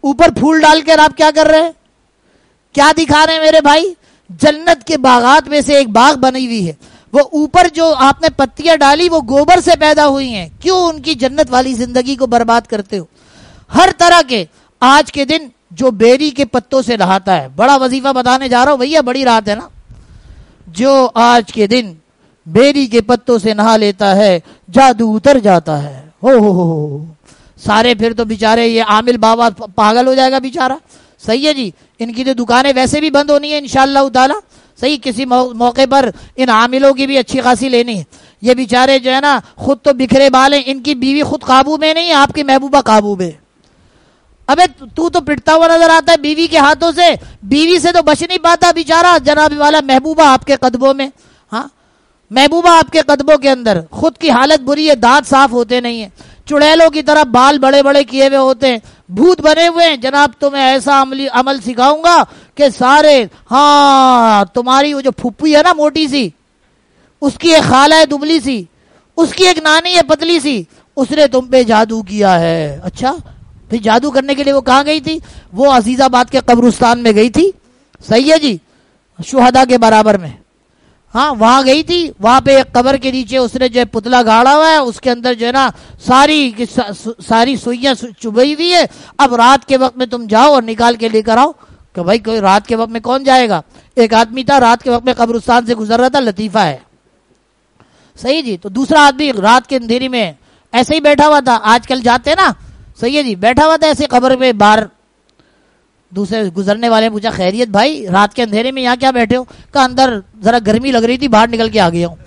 اوپر پھول ڈال کر آپ کیا کر رہے ہیں؟ کیا دکھا رہے ہیں میرے بھائی؟ جنت کے باغات میں سے ایک باغ بنی ہوئی ہے، وہ اوپر جو آپ نے پتیاں ڈالی وہ گوبر سے پیدا ہوئی ہیں، کیوں ان کی جنت والی زندگی کو برباد کرتے ہو؟ ہر طرح کے آج کے دن جو بیری کے پتوں سے نہاتا ہے، بڑا وظیفہ بتانے جا رہا ہوں بھیا، بڑی رات ہے نا، جو آج کے دن بیری کے پتوں سے نہا لیتا ہے جادو اتر جاتا ہے، ہو ہو ہو سارے پھر تو بیچارے یہ عامل بابا پاگل ہو جائے گا بیچارہ. صحیح ہے جی، ان کی تو دکانیں ویسے بھی بند ہونی ہے انشاءاللہ تعالی. صحیح، کسی موقع پر ان عاملوں کی بھی اچھی خاصی لینی ہے. یہ بیچارے جو ہے نا خود تو بکھرے بال ہیں، ان کی بیوی خود قابو میں نہیں، آپ کی محبوبہ قابو میں. ابے تو تو پٹتا ہوا نظر آتا ہے بیوی کے ہاتھوں سے، بیوی سے تو بچ نہیں پاتا بیچارہ جناب والا. محبوبہ آپ کے قدموں میں، ہاں محبوبہ آپ کے قدموں کے اندر، خود کی حالت بری ہے، دانت صاف ہوتے نہیں ہیں، چڑیلوں کی طرح بال بڑے بڑے کیے ہوئے ہوتے ہیں، بھوت بنے ہوئے ہیں. جناب تمہیں ایسا عملی عمل سکھاؤں گا کہ سارے، ہاں تمہاری وہ جو پھپھی ہے نا موٹی سی، اس کی ایک خالہ ہے دبلی سی، اس کی ایک نانی ہے پتلی سی، اس نے تم پہ جادو کیا ہے. اچھا پھر جادو کرنے کے لیے وہ کہاں گئی تھی؟ وہ عزیز آباد کے قبرستان میں گئی تھی. صحیح ہے جی، شہداء کے برابر میں، ہاں وہاں گئی تھی. وہاں پہ ایک قبر کے نیچے اس نے جو ہے پتلا گاڑا ہوا ہے، اس کے اندر جو ہے نا ساری ساری سوئیاں چبھی ہوئی ہے. اب رات کے وقت میں تم جاؤ اور نکال کے لے کر آؤ. کہ بھائی کوئی رات کے وقت میں کون جائے گا؟ ایک آدمی تھا رات کے وقت میں قبرستان سے گزر رہا تھا، لطیفہ ہے. صحیح جی، تو دوسرا آدمی رات کے اندھیری میں ایسے ہی بیٹھا ہوا تھا. آج کل جاتے ہیں نا، صحیح ہے جی، بیٹھا ہوا تھا ایسے قبر میں باہر. دوسرے گزرنے والے نے پوچھا خیریت بھائی رات کے اندھیرے میں یہاں کیا بیٹھے ہو؟ کہ اندر ذرا گرمی لگ رہی تھی، باہر نکل کے آ گیا ہوں.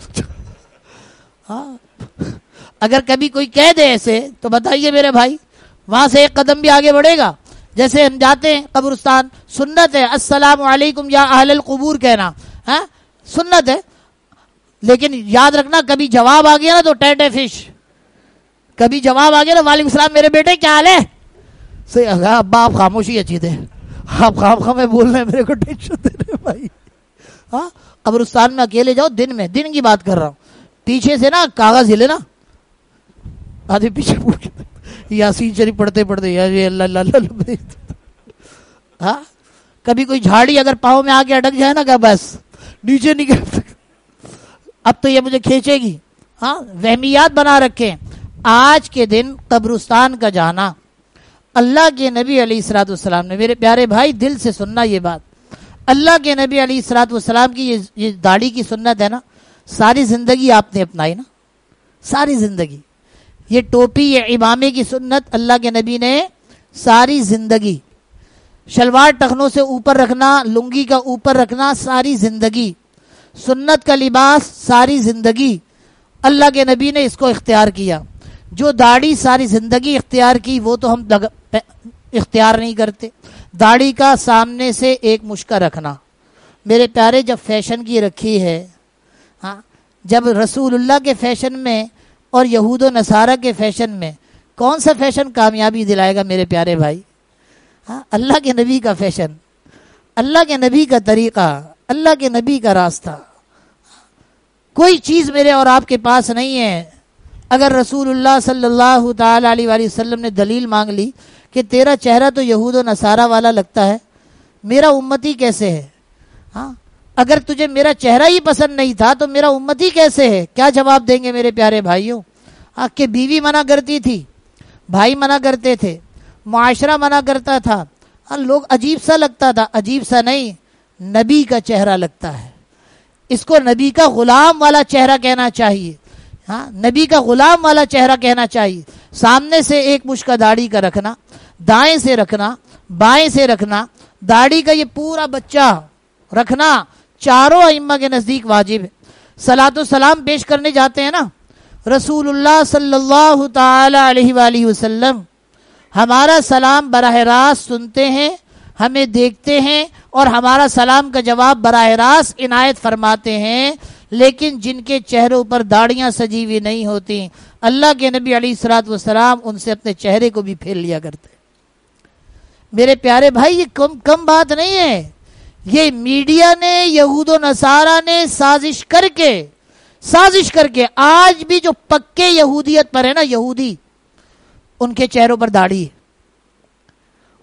ہاں اگر کبھی کوئی کہہ دے ایسے تو بتائیے میرے بھائی وہاں سے ایک قدم بھی آگے بڑھے گا. جیسے ہم جاتے ہیں قبرستان، سنت ہے السلام علیکم یا اہل القبور کہنا، ہاں سنت ہے. لیکن یاد رکھنا کبھی جواب آ گیا نا تو ٹیٹے فش، کبھی جواب آ گیا نا وعلیکم السلام میرے بیٹے کیا حال ہے؟ صحیح ابا آپ خاموشی اچھی تھے، آپ خام خام بول رہے ہیں میرے کو ٹینشن دے رہے بھائی. ہاں قبرستان میں اکیلے جاؤ، دن میں، دن کی بات کر رہا ہوں، پیچھے سے نا کاغذ ہلے نا، آدھے پیچھے یاسین شریف پڑھتے پڑھتے یا اللہ اللہ اللہ. ہاں کبھی کوئی جھاڑی اگر پاؤں میں آ کے اٹک جائے نا کہ بس نیچے نہیں، اب تو یہ مجھے کھینچے گی. ہاں وہمیات بنا رکھے. آج کے دن قبرستان کا جانا، اللہ کے نبی علیہ الصلوۃ والسلام نے، میرے پیارے بھائی دل سے سننا یہ بات، اللہ کے نبی علیہ الصلوۃ والسلام کی یہ, یہ داڑھی کی سنت ہے نا، ساری زندگی آپ نے اپنائی نا، ساری زندگی. یہ ٹوپی، یہ امامے کی سنت اللہ کے نبی نے ساری زندگی، شلوار ٹخنوں سے اوپر رکھنا، لنگی کا اوپر رکھنا ساری زندگی، سنت کا لباس ساری زندگی اللہ کے نبی نے اس کو اختیار کیا. جو داڑھی ساری زندگی اختیار کی وہ تو ہم اختیار نہیں کرتے. داڑھی کا سامنے سے ایک مشکا رکھنا میرے پیارے جب فیشن کی رکھی ہے، ہاں جب رسول اللہ کے فیشن میں اور یہود و نصارہ کے فیشن میں کون سا فیشن کامیابی دلائے گا میرے پیارے بھائی؟ ہاں اللہ کے نبی کا فیشن، اللہ کے نبی کا طریقہ، اللہ کے نبی کا راستہ. کوئی چیز میرے اور آپ کے پاس نہیں ہے. اگر رسول اللہ صلی اللہ تعالی علیہ وآلہ وسلم نے دلیل مانگ لی کہ تیرا چہرہ تو یہود و نصارہ والا لگتا ہے، میرا امتی کیسے ہے؟ ہاں اگر تجھے میرا چہرہ ہی پسند نہیں تھا تو میرا امتی کیسے ہے؟ کیا جواب دیں گے میرے پیارے بھائیوں؟ ہاں کہ بیوی منع کرتی تھی، بھائی منع کرتے تھے، معاشرہ منع کرتا تھا، ہاں لوگ عجیب سا لگتا تھا. عجیب سا نہیں، نبی کا چہرہ لگتا ہے. اس کو نبی کا غلام والا چہرہ کہنا چاہیے. ہاں نبی کا غلام والا چہرہ کہنا چاہیے. سامنے سے ایک مشکا داڑھی کا رکھنا، دائیں سے رکھنا، بائیں سے رکھنا، داڑھی کا یہ پورا بچہ رکھنا چاروں ائمہ کے نزدیک واجب ہے. صلاۃ و سلام پیش کرنے جاتے ہیں نا، رسول اللہ صلی اللہ تعالی علیہ وآلہ وسلم ہمارا سلام براہ راست سنتے ہیں، ہمیں دیکھتے ہیں اور ہمارا سلام کا جواب براہ راست عنایت فرماتے ہیں. لیکن جن کے چہروں پر داڑیاں سجی ہوئی نہیں ہوتی، اللہ کے نبی علیہ الصلوۃ والسلام ان سے اپنے چہرے کو بھی پھیر لیا کرتے. میرے پیارے بھائی یہ کم کم بات نہیں ہے. یہ میڈیا نے، یہود و نصارہ نے سازش کر کے سازش کر کے آج بھی جو پکے یہودیت پر ہے نا، یہودی ان کے چہروں پر داڑھی ہے.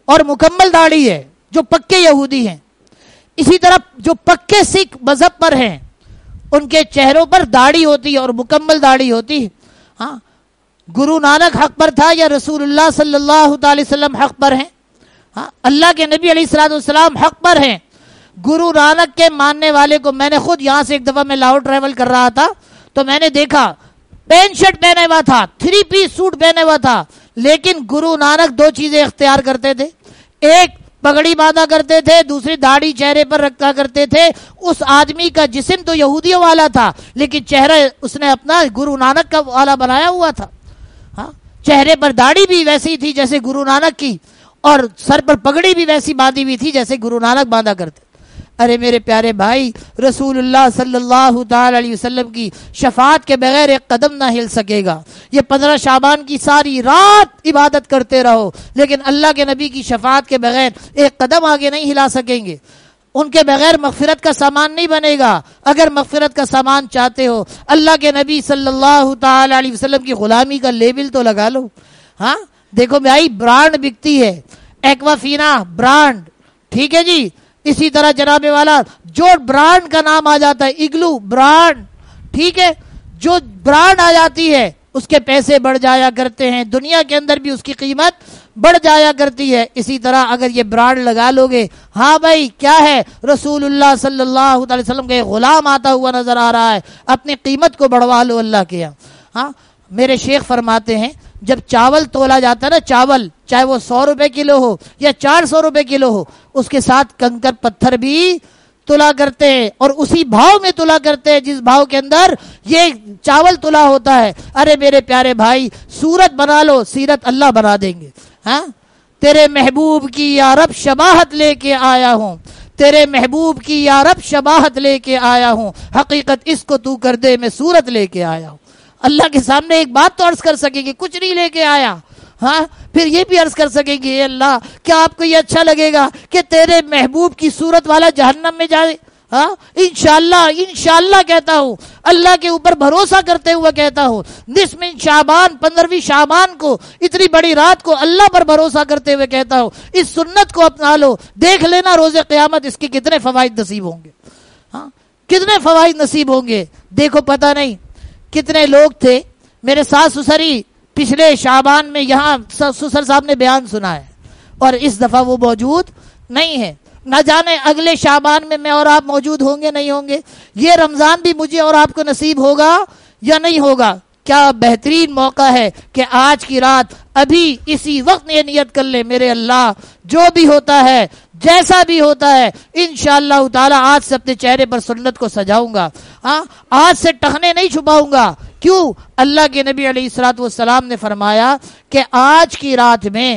اور مکمل داڑھی ہے جو پکے یہودی ہیں. اسی طرح جو پکے سکھ مذہب پر ہیں ان کے چہروں پر داڑھی ہوتی ہے اور مکمل داڑھی ہوتی ہے. ہاں گرو نانک حق پر تھا یا رسول اللہ صلی اللہ تعالی وسلم حق پر ہیں؟ ہاں اللہ کے نبی علیہ الصلوۃ والسلام حق پر ہیں. گرو نانک کے ماننے والے کو میں نے خود یہاں سے ایک دفعہ میں لاہور ٹریول کر رہا تھا تو میں نے دیکھا پینٹ شرٹ پہنے ہوا تھا, تھری پیس سوٹ پہنے ہوا تھا, لیکن گرو نانک دو چیزیں اختیار کرتے تھے. ایک پگڑی باندھا کرتے تھے, دوسری داڑھی چہرے پر رکھا کرتے تھے. اس آدمی کا جسم تو یہودیوں والا تھا لیکن چہرہ اس نے اپنا گرو نانک کا والا بنایا ہوا تھا. ہاں چہرے پر داڑھی بھی ویسی تھی جیسے گرو نانک کی اور سر پر پگڑی بھی ویسی باندھی ہوئی تھی جیسے گرو نانک باندھا کرتے. ارے میرے پیارے بھائی, رسول اللہ صلی اللہ تعالی علیہ وسلم کی شفاعت کے بغیر ایک قدم نہ ہل سکے گا. یہ پندرہ شعبان کی ساری رات عبادت کرتے رہو لیکن اللہ کے نبی کی شفاعت کے بغیر ایک قدم آگے نہیں ہلا سکیں گے. ان کے بغیر مغفرت کا سامان نہیں بنے گا. اگر مغفرت کا سامان چاہتے ہو اللہ کے نبی صلی اللہ تعالی علیہ وسلم کی غلامی کا لیبل تو لگا لو. ہاں دیکھو بھائی, برانڈ بکتی ہے, ایکوافینا برانڈ, ٹھیک ہے جی. اسی طرح جناب والا جو برانڈ کا نام آ جاتا ہے, اگلو برانڈ, ٹھیک ہے, جو برانڈ آ جاتی ہے اس کے پیسے بڑھ جایا کرتے ہیں, دنیا کے اندر بھی اس کی قیمت بڑھ جایا کرتی ہے. اسی طرح اگر یہ برانڈ لگا لو گے, ہاں بھائی کیا ہے, رسول اللہ صلی اللہ علیہ وسلم کا غلام آتا ہوا نظر آ رہا ہے, اپنی قیمت کو بڑھوا لو اللہ کے یہاں. ہاں میرے شیخ فرماتے ہیں جب چاول تولا جاتا ہے نا, چاول چاہے وہ سو روپے کلو ہو یا چار سو روپے کلو ہو, اس کے ساتھ کنکر پتھر بھی تلا کرتے ہیں اور اسی بھاؤ میں تلا کرتے ہیں جس بھاؤ کے اندر یہ چاول تلا ہوتا ہے. ارے میرے پیارے بھائی, صورت بنا لو, سیرت اللہ بنا دیں گے. ہاں تیرے محبوب کی یا رب شباہت لے کے آیا ہوں, تیرے محبوب کی یا رب شباہت لے کے آیا ہوں, حقیقت اس کو تو کر دے میں صورت لے کے آیا ہوں. اللہ کے سامنے ایک بات تو عرض کر سکیں گے, کچھ نہیں لے کے آیا. ہاں پھر یہ بھی عرض کر سکیں گے, اے اللہ کیا آپ کو یہ اچھا لگے گا کہ تیرے محبوب کی صورت والا جہنم میں جائے؟ ہاں انشاءاللہ انشاءاللہ کہتا ہوں, اللہ کے اوپر بھروسہ کرتے ہوئے کہتا ہوں, نصف من شعبان, پندرہویں شعبان کو, اتنی بڑی رات کو اللہ پر بھروسہ کرتے ہوئے کہتا ہوں اس سنت کو اپنا لو, دیکھ لینا روز قیامت اس کے کتنے فوائد نصیب ہوں گے. ہاں کتنے فوائد نصیب ہوں گے. دیکھو پتہ نہیں کتنے لوگ تھے, میرے ساس سسری پچھلے شعبان میں یہاں سسر صاحب نے بیان سنا ہے اور اس دفعہ وہ موجود نہیں ہے. نہ جانے اگلے شعبان میں میں اور آپ موجود ہوں گے نہیں ہوں گے. یہ رمضان بھی مجھے اور آپ کو نصیب ہوگا یا نہیں ہوگا. کیا بہترین موقع ہے کہ آج کی رات ابھی اسی وقت یہ نیت کر لے, میرے اللہ جو بھی ہوتا ہے جیسا بھی ہوتا ہے انشاءاللہ تعالی آج سے اپنے چہرے پر سنت کو سجاؤں گا. ہاں آج سے ٹخنے نہیں چھپاؤں گا. کیوں؟ اللہ کے نبی علیہ الصلوۃ والسلام نے فرمایا کہ آج کی رات میں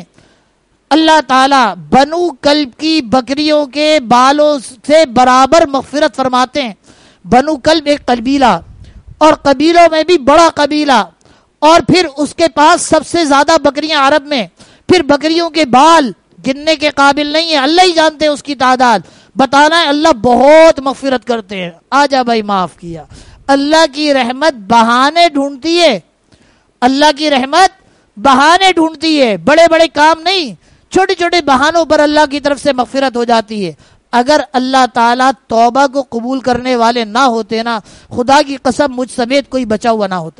اللہ تعالیٰ بنو کلب کی بکریوں کے بالوں سے برابر مغفرت فرماتے ہیں. بنو کلب ایک قبیلہ اور قبیلوں میں بھی بڑا قبیلہ, اور پھر اس کے پاس سب سے زیادہ بکریاں عرب میں, پھر بکریوں کے بال گننے کے قابل نہیں ہے, اللہ ہی جانتے ہیں اس کی تعداد. بتانا ہے اللہ بہت مغفرت کرتے ہیں. آجا بھائی معاف کیا. اللہ کی رحمت بہانے ڈھونڈتی ہے, اللہ کی رحمت بہانے ڈھونڈتی ہے, بڑے بڑے کام نہیں, چھوٹے چھوٹے بہانوں پر اللہ کی طرف سے مغفرت ہو جاتی ہے. اگر اللہ تعالیٰ توبہ کو قبول کرنے والے نہ ہوتے نا, خدا کی قسم مجھ سمیت کوئی بچا ہوا نہ ہوتا.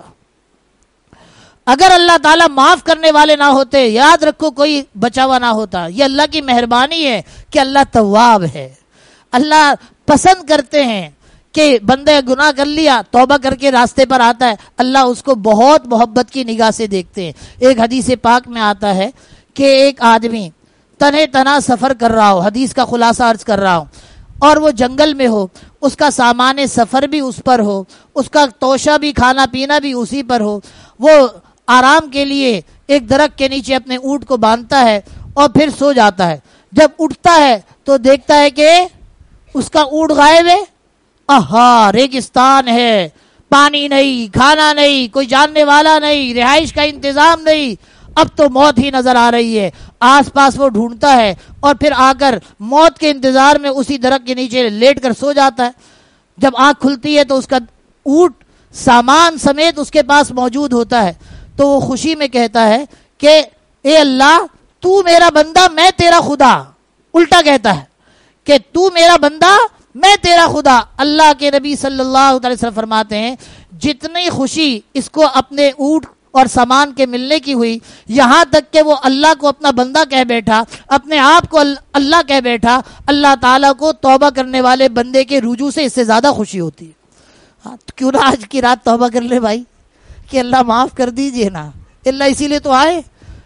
اگر اللہ تعالیٰ معاف کرنے والے نہ ہوتے, یاد رکھو کوئی بچا ہوا نہ ہوتا. یہ اللہ کی مہربانی ہے کہ اللہ تواب ہے. اللہ پسند کرتے ہیں کہ بندے گناہ کر لیا, توبہ کر کے راستے پر آتا ہے, اللہ اس کو بہت محبت کی نگاہ سے دیکھتے ہیں. ایک حدیث پاک میں آتا ہے کہ ایک آدمی تنہ تنہا سفر کر رہا ہو, حدیث کا خلاصہ عرض کر رہا ہوں, اور وہ جنگل میں ہو, اس کا سامان سفر بھی اس پر ہو, اس کا توشہ بھی, کھانا پینا بھی اسی پر ہو. وہ آرام کے لیے ایک درخت کے نیچے اپنے اونٹ کو باندھتا ہے اور پھر سو جاتا ہے. جب اٹھتا ہے تو دیکھتا ہے کہ اس کا اونٹ غائب ہے. آہا, ریگستان ہے, پانی نہیں, کھانا نہیں, کوئی جاننے والا نہیں, رہائش کا انتظام نہیں, اب تو موت ہی نظر آ رہی ہے. آس پاس وہ ڈھونڈتا ہے اور پھر آ کر موت کے انتظار میں اسی درخت کے نیچے لیٹ کر سو جاتا ہے. جب آنکھ کھلتی ہے تو اس کا اونٹ سامان سمیت اس کے پاس موجود ہوتا ہے. تو وہ خوشی میں کہتا ہے کہ اے اللہ, تو میرا بندہ میں تیرا خدا، الٹا کہتا ہے کہ تو میرا بندہ میں تیرا خدا۔ اللہ کے نبی صلی اللہ علیہ وسلم فرماتے ہیں جتنی خوشی اس کو اپنے اونٹ اور سامان کے ملنے کی ہوئی، یہاں تک کہ وہ اللہ کو اپنا بندہ کہہ بیٹھا، اپنے آپ کو اللہ کہہ بیٹھا، اللہ تعالیٰ کو توبہ کرنے والے بندے کے رجوع سے اس سے زیادہ خوشی ہوتی ہے۔ ہاں کیوں نہ آج کی رات توبہ کر لے بھائی کہ اللہ معاف کر دیجئے نا، اللہ اسی لیے تو آئے۔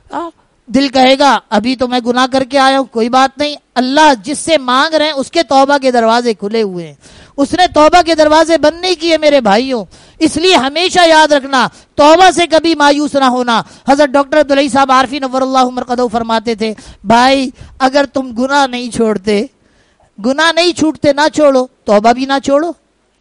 دل کہے گا ابھی تو میں گناہ کر کے آیا ہوں، کوئی بات نہیں، اللہ جس سے مانگ رہے ہیں اس کے توبہ کے دروازے کھلے ہوئے ہیں، اس نے توبہ کے دروازے بند نہیں کیے میرے بھائیوں۔ اس لیے ہمیشہ یاد رکھنا، توبہ سے کبھی مایوس نہ ہونا۔ حضرت ڈاکٹر عبدالعی صاحب عارفی نور اللہ مرقدہ فرماتے تھے بھائی اگر تم گناہ نہیں چھوڑتے، گناہ نہیں چھوٹتے نہ چھوڑو، توبہ بھی نہ چھوڑو۔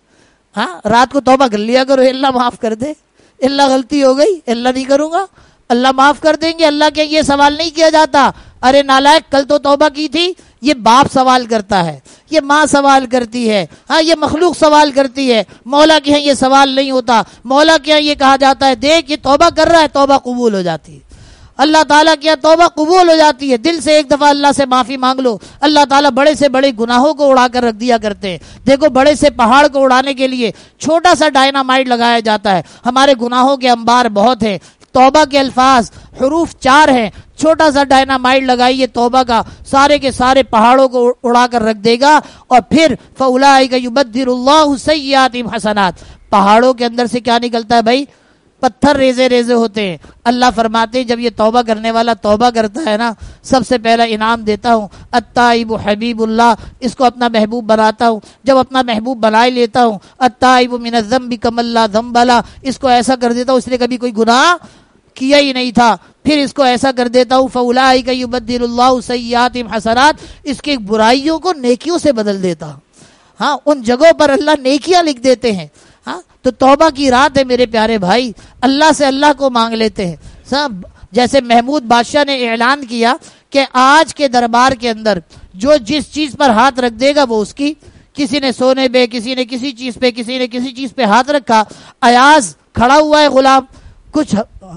ہاں رات کو توبہ کر لیا کرو، اللہ معاف کر دے، اللہ غلطی ہو گئی، اللہ نہیں کروں گا، اللہ معاف کر دیں گے۔ اللہ کے یہ سوال نہیں کیا جاتا ارے نالائق کل تو توبہ کی تھی، یہ باپ سوال کرتا ہے، یہ ماں سوال کرتی ہے، ہاں یہ مخلوق سوال کرتی ہے، مولا کے ہاں یہ سوال نہیں ہوتا۔ مولا کے ہاں یہ کہا جاتا ہے دیکھ یہ توبہ کر رہا ہے، توبہ قبول ہو جاتی ہے، اللہ تعالیٰ کی توبہ قبول ہو جاتی ہے۔ دل سے ایک دفعہ اللہ سے معافی مانگ لو، اللہ تعالیٰ بڑے سے بڑے گناہوں کو اڑا کر رکھ دیا کرتے ہیں۔ دیکھو بڑے سے پہاڑ کو اڑانے کے لیے چھوٹا سا ڈائنامائٹ لگایا جاتا ہے۔ ہمارے گناہوں کے انبار بہت ہیں، توبہ کے الفاظ حروف چار ہیں، چھوٹا سا ڈائنامائٹ لگائیے توبہ کا، سارے کے سارے پہاڑوں کو اڑا کر رکھ دے گا۔ اور پھر فَأُولَٰئِكَ يُبَدِّلُ اللَّهُ سَيِّئَاتِهِمْ حَسَنَاتٍ، پہاڑوں کے اندر سے کیا نکلتا ہے بھائی؟ پتھر ریزے ریزے ہوتے ہیں۔ اللہ فرماتے ہیں جب یہ توبہ کرنے والا توبہ کرتا ہے نا، سب سے پہلا انعام دیتا ہوں التائب حبیب اللہ، اس کو اپنا محبوب بناتا ہوں۔ جب اپنا محبوب بنائے لیتا ہوں التائب من الذنب کمن لا ذنب له، اس کو ایسا کر دیتا ہوں اس نے کبھی کوئی گناہ کیا ہی نہیں تھا۔ پھر اس کو ایسا کر دیتا ہوں فَأُولَٰئِكَ يُبَدِّلُ اللَّهُ سَيِّئَاتِهِمْ حَسَنَاتٍ، اس کے برائیوں کو نیکیوں سے بدل دیتا ہوں۔ ہاں ان جگہوں پر اللہ نیکیاں لکھ دیتے ہیں۔ ہاں تو توبہ کی رات ہے میرے پیارے بھائی، اللہ سے اللہ کو مانگ لیتے ہیں۔ سب جیسے محمود بادشاہ نے اعلان کیا کہ آج کے دربار کے اندر جو جس چیز پر ہاتھ رکھ دے گا وہ اس کی، کسی نے سونے پہ، کسی نے کسی چیز پہ، کسی نے کسی چیز پہ ہاتھ رکھا۔ ایاز کھڑا ہوا ہے غلام، کچھ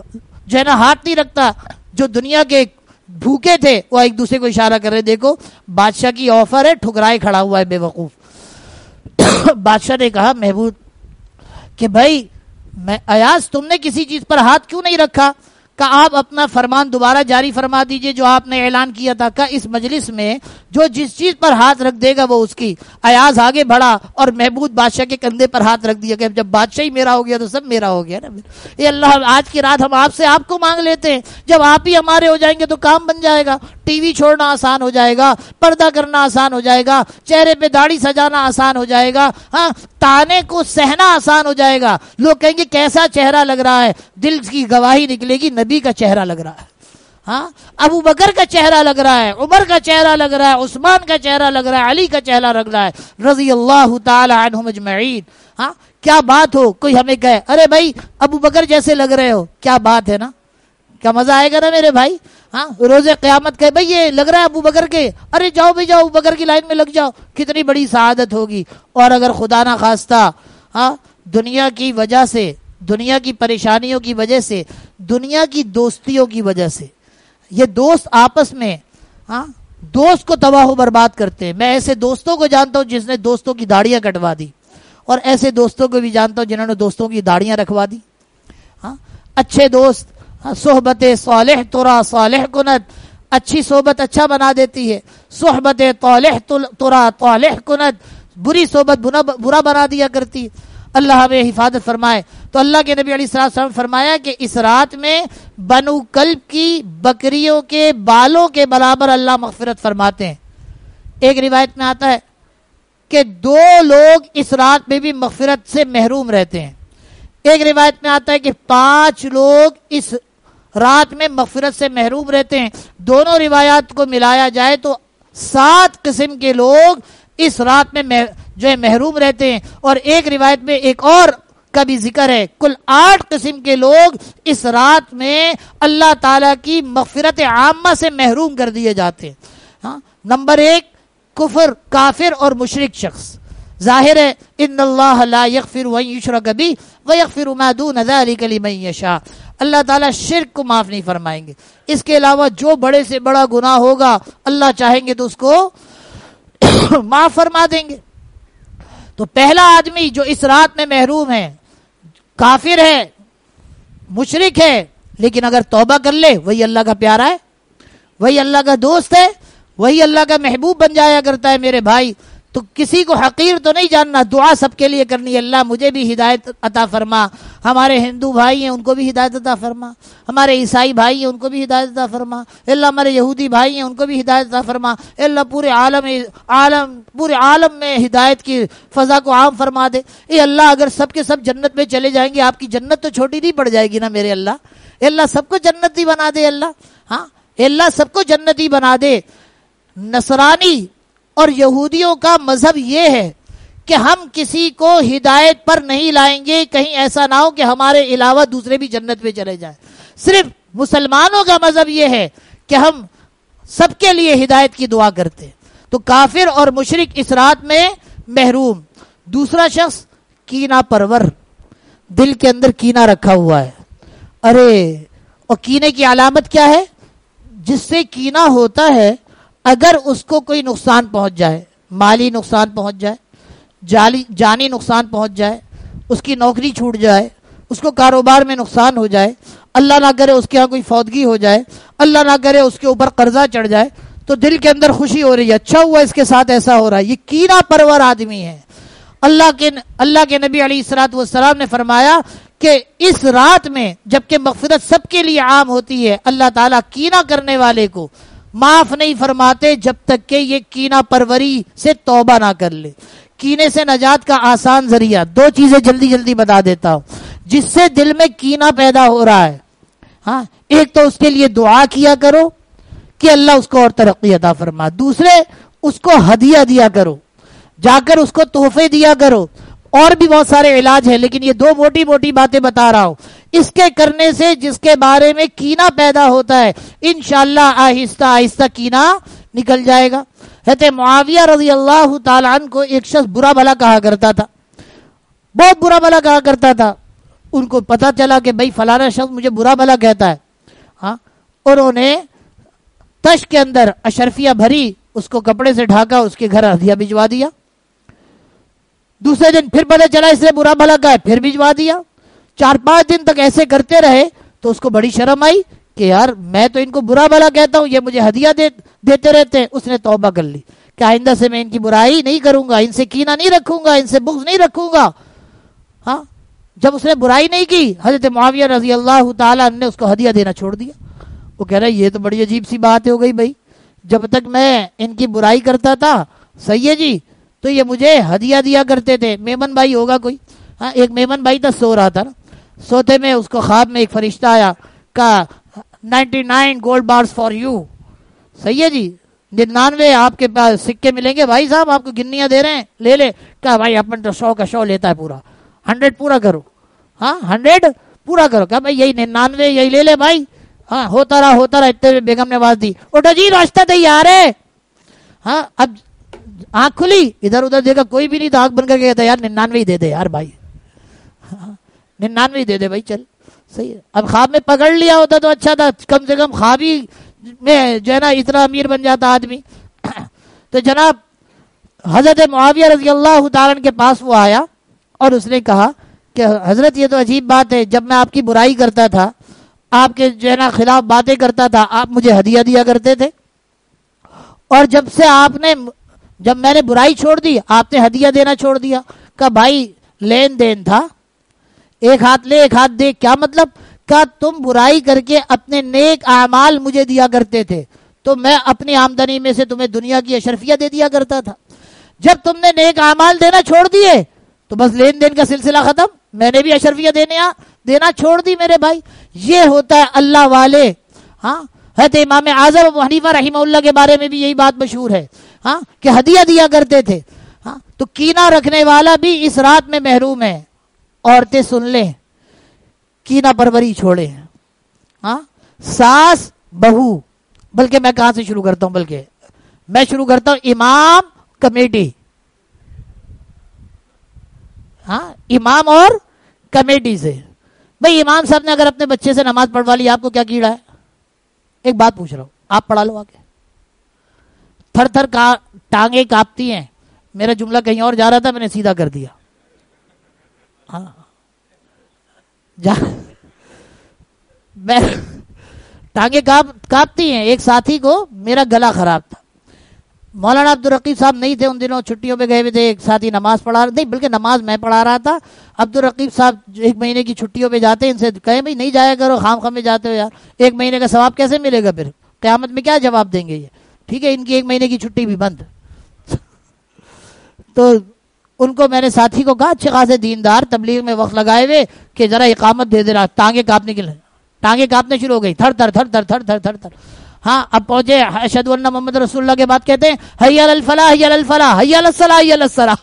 جو ہے نا ہاتھ نہیں رکھتا، جو دنیا کے بھوکے تھے وہ ایک دوسرے کو اشارہ کر رہے، دیکھو بادشاہ کی آفر ہے، ٹھکرائے کھڑا ہوا ہے بے وقوف۔ بادشاہ نے کہا محمود کہ بھائی میں ایاز تم نے کسی چیز پر ہاتھ کیوں نہیں رکھا؟ کہ آپ اپنا فرمان دوبارہ جاری فرما دیجئے جو آپ نے اعلان کیا تھا۔ کہ اس مجلس میں جو جس چیز پر ہاتھ رکھ دے گا وہ اس کی۔ ایاز آگے بڑھا اور محمود بادشاہ کے کندھے پر ہاتھ رکھ دیا کہ جب بادشاہ ہی میرا ہو گیا تو سب میرا ہو گیا نا۔ یہ اللہ آج کی رات ہم آپ سے آپ کو مانگ لیتے ہیں، جب آپ ہی ہمارے ہو جائیں گے تو کام بن جائے گا، ٹی وی چھوڑنا آسان ہو جائے گا، پردہ کرنا آسان ہو جائے گا، چہرے پہ داڑھی سجانا آسان ہو جائے گا، ہاں تانے کو سہنا آسان ہو جائے گا۔ لوگ کہیں گے کیسا چہرہ لگ رہا ہے، دل کی گواہی نکلے گی نبی کا چہرہ لگ رہا ہے، ہاں ابو بکر کا چہرہ لگ رہا ہے، عمر کا چہرہ لگ رہا ہے، عثمان کا چہرہ لگ رہا ہے، علی کا چہرہ لگ رہا ہے رضی اللہ تعالی عنہم اجمعین۔ ہاں کیا بات ہو، کوئی ہمیں کہے ارے بھائی ابو بکر جیسے لگ رہے ہو، کیا بات ہے نا، کیا مزہ آئے گا نا میرے بھائی۔ ہاں روز قیامت کہے بھائی یہ لگ رہا ہے ابو بکر کے، ارے جاؤ بھائی جاؤ ابو بکر کی لائن میں لگ جاؤ، کتنی بڑی سعادت ہوگی۔ اور اگر خدا نہ خواستہ ہاں دنیا کی وجہ سے، دنیا کی پریشانیوں کی وجہ سے، دنیا کی دوستیوں کی وجہ سے، یہ دوست آپس میں ہاں دوست کو تباہ و برباد کرتے ہیں۔ میں ایسے دوستوں کو جانتا ہوں جس نے دوستوں کی داڑیاں کٹوا دی، اور ایسے دوستوں کو بھی جانتا ہوں جنہوں نے دوستوں کی داڑیاں رکھوا دی۔ ہاں اچھے دوست، صحبت صالح ترا صالح کنت، اچھی صحبت اچھا بنا دیتی ہے، صحبت طالح ترا طالح کنت، بری صحبت برا بنا دیا کرتی ہے۔ اللہ ہمیں حفاظت فرمائے۔ تو اللہ کے نبی علیہ الصلوۃ والسلام فرمایا کہ اس رات میں بنو کلب کی بکریوں کے بالوں کے برابر اللہ مغفرت فرماتے ہیں۔ ایک روایت میں آتا ہے کہ دو لوگ اس رات میں بھی مغفرت سے محروم رہتے ہیں۔ ایک روایت میں آتا ہے کہ پانچ لوگ اس رات میں مغفرت سے محروم رہتے ہیں۔ دونوں روایات کو ملایا جائے تو سات قسم کے لوگ اس رات میں جو ہے محروم رہتے ہیں، اور ایک روایت میں ایک اور کا بھی ذکر ہے، کل آٹھ قسم کے لوگ اس رات میں اللہ تعالیٰ کی مغفرت عامہ سے محروم کر دیے جاتے ہیں۔ ہاں نمبر ایک کفر، کافر اور مشرک شخص۔ ظاہر ہے ان اللہ لا یغفر ان یشرک بہ ویغفر ما دون ذلک لمن یشاء، اللہ تعالیٰ شرک کو معاف نہیں فرمائیں گے. اس کے علاوہ جو بڑے سے بڑا گناہ ہوگا اللہ چاہیں گے تو اس کو معاف فرما دیں گے. تو پہلا آدمی جو اس رات میں محروم ہے کافر ہے, مشرک ہے, لیکن اگر توبہ کر لے وہی اللہ کا پیارا ہے, وہی اللہ کا دوست ہے, وہی اللہ کا محبوب بن جایا کرتا ہے. میرے بھائی تو کسی کو حقیر تو نہیں جاننا, دعا سب کے لیے کرنی ہے, اللہ مجھے بھی ہدایت عطا فرما, ہمارے ہندو بھائی ہیں ان کو بھی ہدایت عطا فرما, ہمارے عیسائی بھائی ہیں ان کو بھی ہدایت عطا فرما, اللہ ہمارے یہودی بھائی ہیں ان کو بھی ہدایت عطا فرما, اللہ پورے عالم عالم پورے عالم میں ہدایت کی فضا کو عام فرما دے. اے اللہ اگر سب کے سب جنت میں چلے جائیں گے آپ کی جنت تو چھوٹی نہیں پڑ جائے گی نا میرے اللہ. اے اللہ سب کو جنتی بنا دے اللہ, ہاں اے اللہ سب کو جنتی بنا دے. نصرانی اور یہودیوں کا مذہب یہ ہے کہ ہم کسی کو ہدایت پر نہیں لائیں گے, کہیں ایسا نہ ہو کہ ہمارے علاوہ دوسرے بھی جنت میں چلے جائیں. صرف مسلمانوں کا مذہب یہ ہے کہ ہم سب کے لیے ہدایت کی دعا کرتے. تو کافر اور مشرک اس رات میں محروم. دوسرا شخص کینہ پرور, دل کے اندر کینہ رکھا ہوا ہے. ارے اور کینے کی علامت کیا ہے؟ جس سے کینہ ہوتا ہے اگر اس کو کوئی نقصان پہنچ جائے, مالی نقصان پہنچ جائے, جالی جانی نقصان پہنچ جائے, اس کی نوکری چھوٹ جائے, اس کو کاروبار میں نقصان ہو جائے, اللہ نہ کرے اس کے یہاں کوئی فوتگی ہو جائے, اللہ نہ کرے اس کے اوپر قرضہ چڑھ جائے, تو دل کے اندر خوشی ہو رہی ہے, اچھا ہوا اس کے ساتھ ایسا ہو رہا ہے. یہ کینہ پرور آدمی ہے. اللہ کے اللہ کے نبی علیہ الصلوۃ والسلام نے فرمایا کہ اس رات میں جبکہ مغفرت سب کے لیے عام ہوتی ہے, اللہ تعالیٰ کینہ کرنے والے کو معاف نہیں فرماتے جب تک کہ یہ کینہ پروری سے توبہ نہ کر لے. کینے سے نجات کا آسان ذریعہ دو چیزیں جلدی جلدی بتا دیتا ہوں جس سے دل میں کینہ پیدا ہو رہا ہے. ہاں, ایک تو اس کے لیے دعا کیا کرو کہ اللہ اس کو اور ترقی عطا فرما. دوسرے اس کو ہدیہ دیا کرو, جا کر اس کو تحفے دیا کرو. اور بھی بہت سارے علاج ہیں لیکن یہ دو موٹی موٹی باتیں بتا رہا ہوں. اس کے کرنے سے جس کے بارے میں کینہ پیدا ہوتا ہے انشاءاللہ آہستہ آہستہ کینہ نکل جائے گا. حضرت معاویہ رضی اللہ تعالیٰ عنہ کو ایک شخص برا بھلا کہا کرتا تھا, بہت برا بھلا کہا کرتا تھا. ان کو پتا چلا کہ بھائی فلانا شخص مجھے برا بھلا کہتا ہے. ہاں, اور انہوں نے تش کے اندر اشرفیہ بھری, اس کو کپڑے سے ڈھاکا, اس کے گھر ہدیہ بھجوا دیا. دوسرے دن پھر پتہ چلا اس نے برا بھلا کہا, پھر بھجوا دیا. چار پانچ دن تک ایسے کرتے رہے تو اس کو بڑی شرم آئی کہ یار میں تو ان کو برا بھلا کہتا ہوں, یہ مجھے ہدیہ دے, دیتے رہتے ہیں. اس نے توبہ کر لی کہ آئندہ سے میں ان کی برائی نہیں کروں گا, ان سے کینہ نہیں رکھوں گا, ان سے بغض نہیں رکھوں گا. ہاں, جب اس نے برائی نہیں کی حضرت معاویہ رضی اللہ تعالیٰ نے اس کو ہدیہ دینا چھوڑ دیا. وہ کہہ رہا ہے یہ تو بڑی عجیب سی بات ہو گئی بھائی, جب تک میں ان کی برائی کرتا تھا صحیح ہے جی تو یہ مجھے ہدیہ دیا کرتے تھے. میمن بھائی ہوگا کوئی, ہاں ایک میمن بھائی تھا, سو رہا تھا نا, سوتے میں اس کو خواب میں ایک فرشتہ آیا, کہا ninety nine gold bars for you. صحیح ہے جی, ننانوے آپ کے پاس سکے ملیں گے بھائی صاحب, آپ کو گنیاں دے رہے ہیں, لے لے. کہا بھائی اپن تو سو کا سو لیتا ہے پورا, ہنڈریڈ پورا کرو. ہاں ہنڈریڈ پورا کرو. کہا بھائی یہی ننانوے یہی لے لے بھائی. ہاں, ہوتا رہا ہوتا رہا اتنے بیگم نے آواز دی, اٹھو جی راستہ تیار ہے. ہاں, اب آنکھ کھلی, ادھر ادھر دیکھا کوئی بھی نہیں تھا, آنکھ بن کر کہتا یار ننانوے ہی دے دے یار بھائی, ننانوے ہی دے دے بھائی چل. صحیح ہے, اب خواب میں پکڑ لیا ہوتا تو اچھا تھا, کم سے کم خواب ہی میں جو ہے نا اتنا امیر بن جاتا آدمی. تو جناب حضرت معاویہ رضی اللہ تعالیٰ کے پاس وہ آیا اور اس نے کہا کہ حضرت یہ تو عجیب بات ہے, جب میں آپ کی برائی کرتا تھا, آپ کے جو ہے نا خلاف باتیں کرتا تھا, آپ مجھے ہدیہ دیا کرتے تھے, اور جب سے آپ نے جب میں نے برائی چھوڑ دی آپ نے ہدیہ دینا چھوڑ دیا. کہا بھائی لین دین تھا, ایک ہاتھ لے ایک ہاتھ دے. کیا مطلب؟ کہا تم برائی کر کے اپنے نیک اعمال مجھے دیا کرتے تھے تو میں اپنی آمدنی میں سے تمہیں دنیا کی اشرفیہ دے دیا کرتا تھا. جب تم نے نیک اعمال دینا چھوڑ دیے تو بس لین دین کا سلسلہ ختم, میں نے بھی اشرفیہ دینے دینا چھوڑ دی میرے بھائی. یہ ہوتا ہے اللہ والے. ہاں, حضرت امام اعظم ابو حنیفہ رحمہ اللہ کے بارے میں بھی یہی بات مشہور ہے, ہاں کہ ہدیہ دیا کرتے تھے. ہاں, تو کینہ رکھنے والا بھی اس رات میں محروم ہے. عورتیں سن لیں, کینہ پروری چھوڑیں. ہاں, ساس بہو, بلکہ میں کہاں سے شروع کرتا ہوں, بلکہ میں شروع کرتا ہوں امام کمیٹی. ہاں, امام اور کمیٹی سے. بھائی امام صاحب نے اگر اپنے بچے سے نماز پڑھوا لی، آپ کو کیا کیڑا ہے؟ ایک بات پوچھ رہا ہوں، آپ پڑھا لو آگے. تھر تھر کا ٹانگیں کانپتی ہیں. میرا جملہ کہیں اور جا رہا تھا، میں نے سیدھا کر دیا. ہاں جا میں ٹانگیں کانپتی ہیں. ایک ساتھی کو میرا گلا خراب تھا، مولانا عبدالرقیب صاحب نہیں تھے ان دنوں، چھٹیوں پہ گئے ہوئے تھے. ایک ساتھی نماز پڑھا نہیں بلکہ نماز میں پڑھا رہا تھا. عبدالرقیب صاحب ایک مہینے کی چھٹیوں پہ جاتے ہیں، ان سے کہیں بھائی نہیں جایا کرو، خام خام میں جاتے ہو یار، ایک مہینے کا ثواب کیسے ملے گا؟ پھر قیامت میں کیا جواب دیں گے یہ؟ ٹھیک ہے، ان کی ایک مہینے کی چھٹی بھی بند. تو ان کو میں نے ساتھی کو کہا، اچھے خاصے دیندار تبلیغ میں وقت لگائے ہوئے، کہ ذرا اقامت دے دے رہا. ٹانگیں کانپنے کے لیے ٹانگیں کانپنے شروع ہو گئی، تھر تھر تھر تھر تھر تھر تھر تھر. ہاں اب پہنچے اشہد ان محمد رسول اللہ کے بعد کہتے ہیں حی علی الفلاح حی علی الفلاح حی علی الصلاح حی علی الصلاح.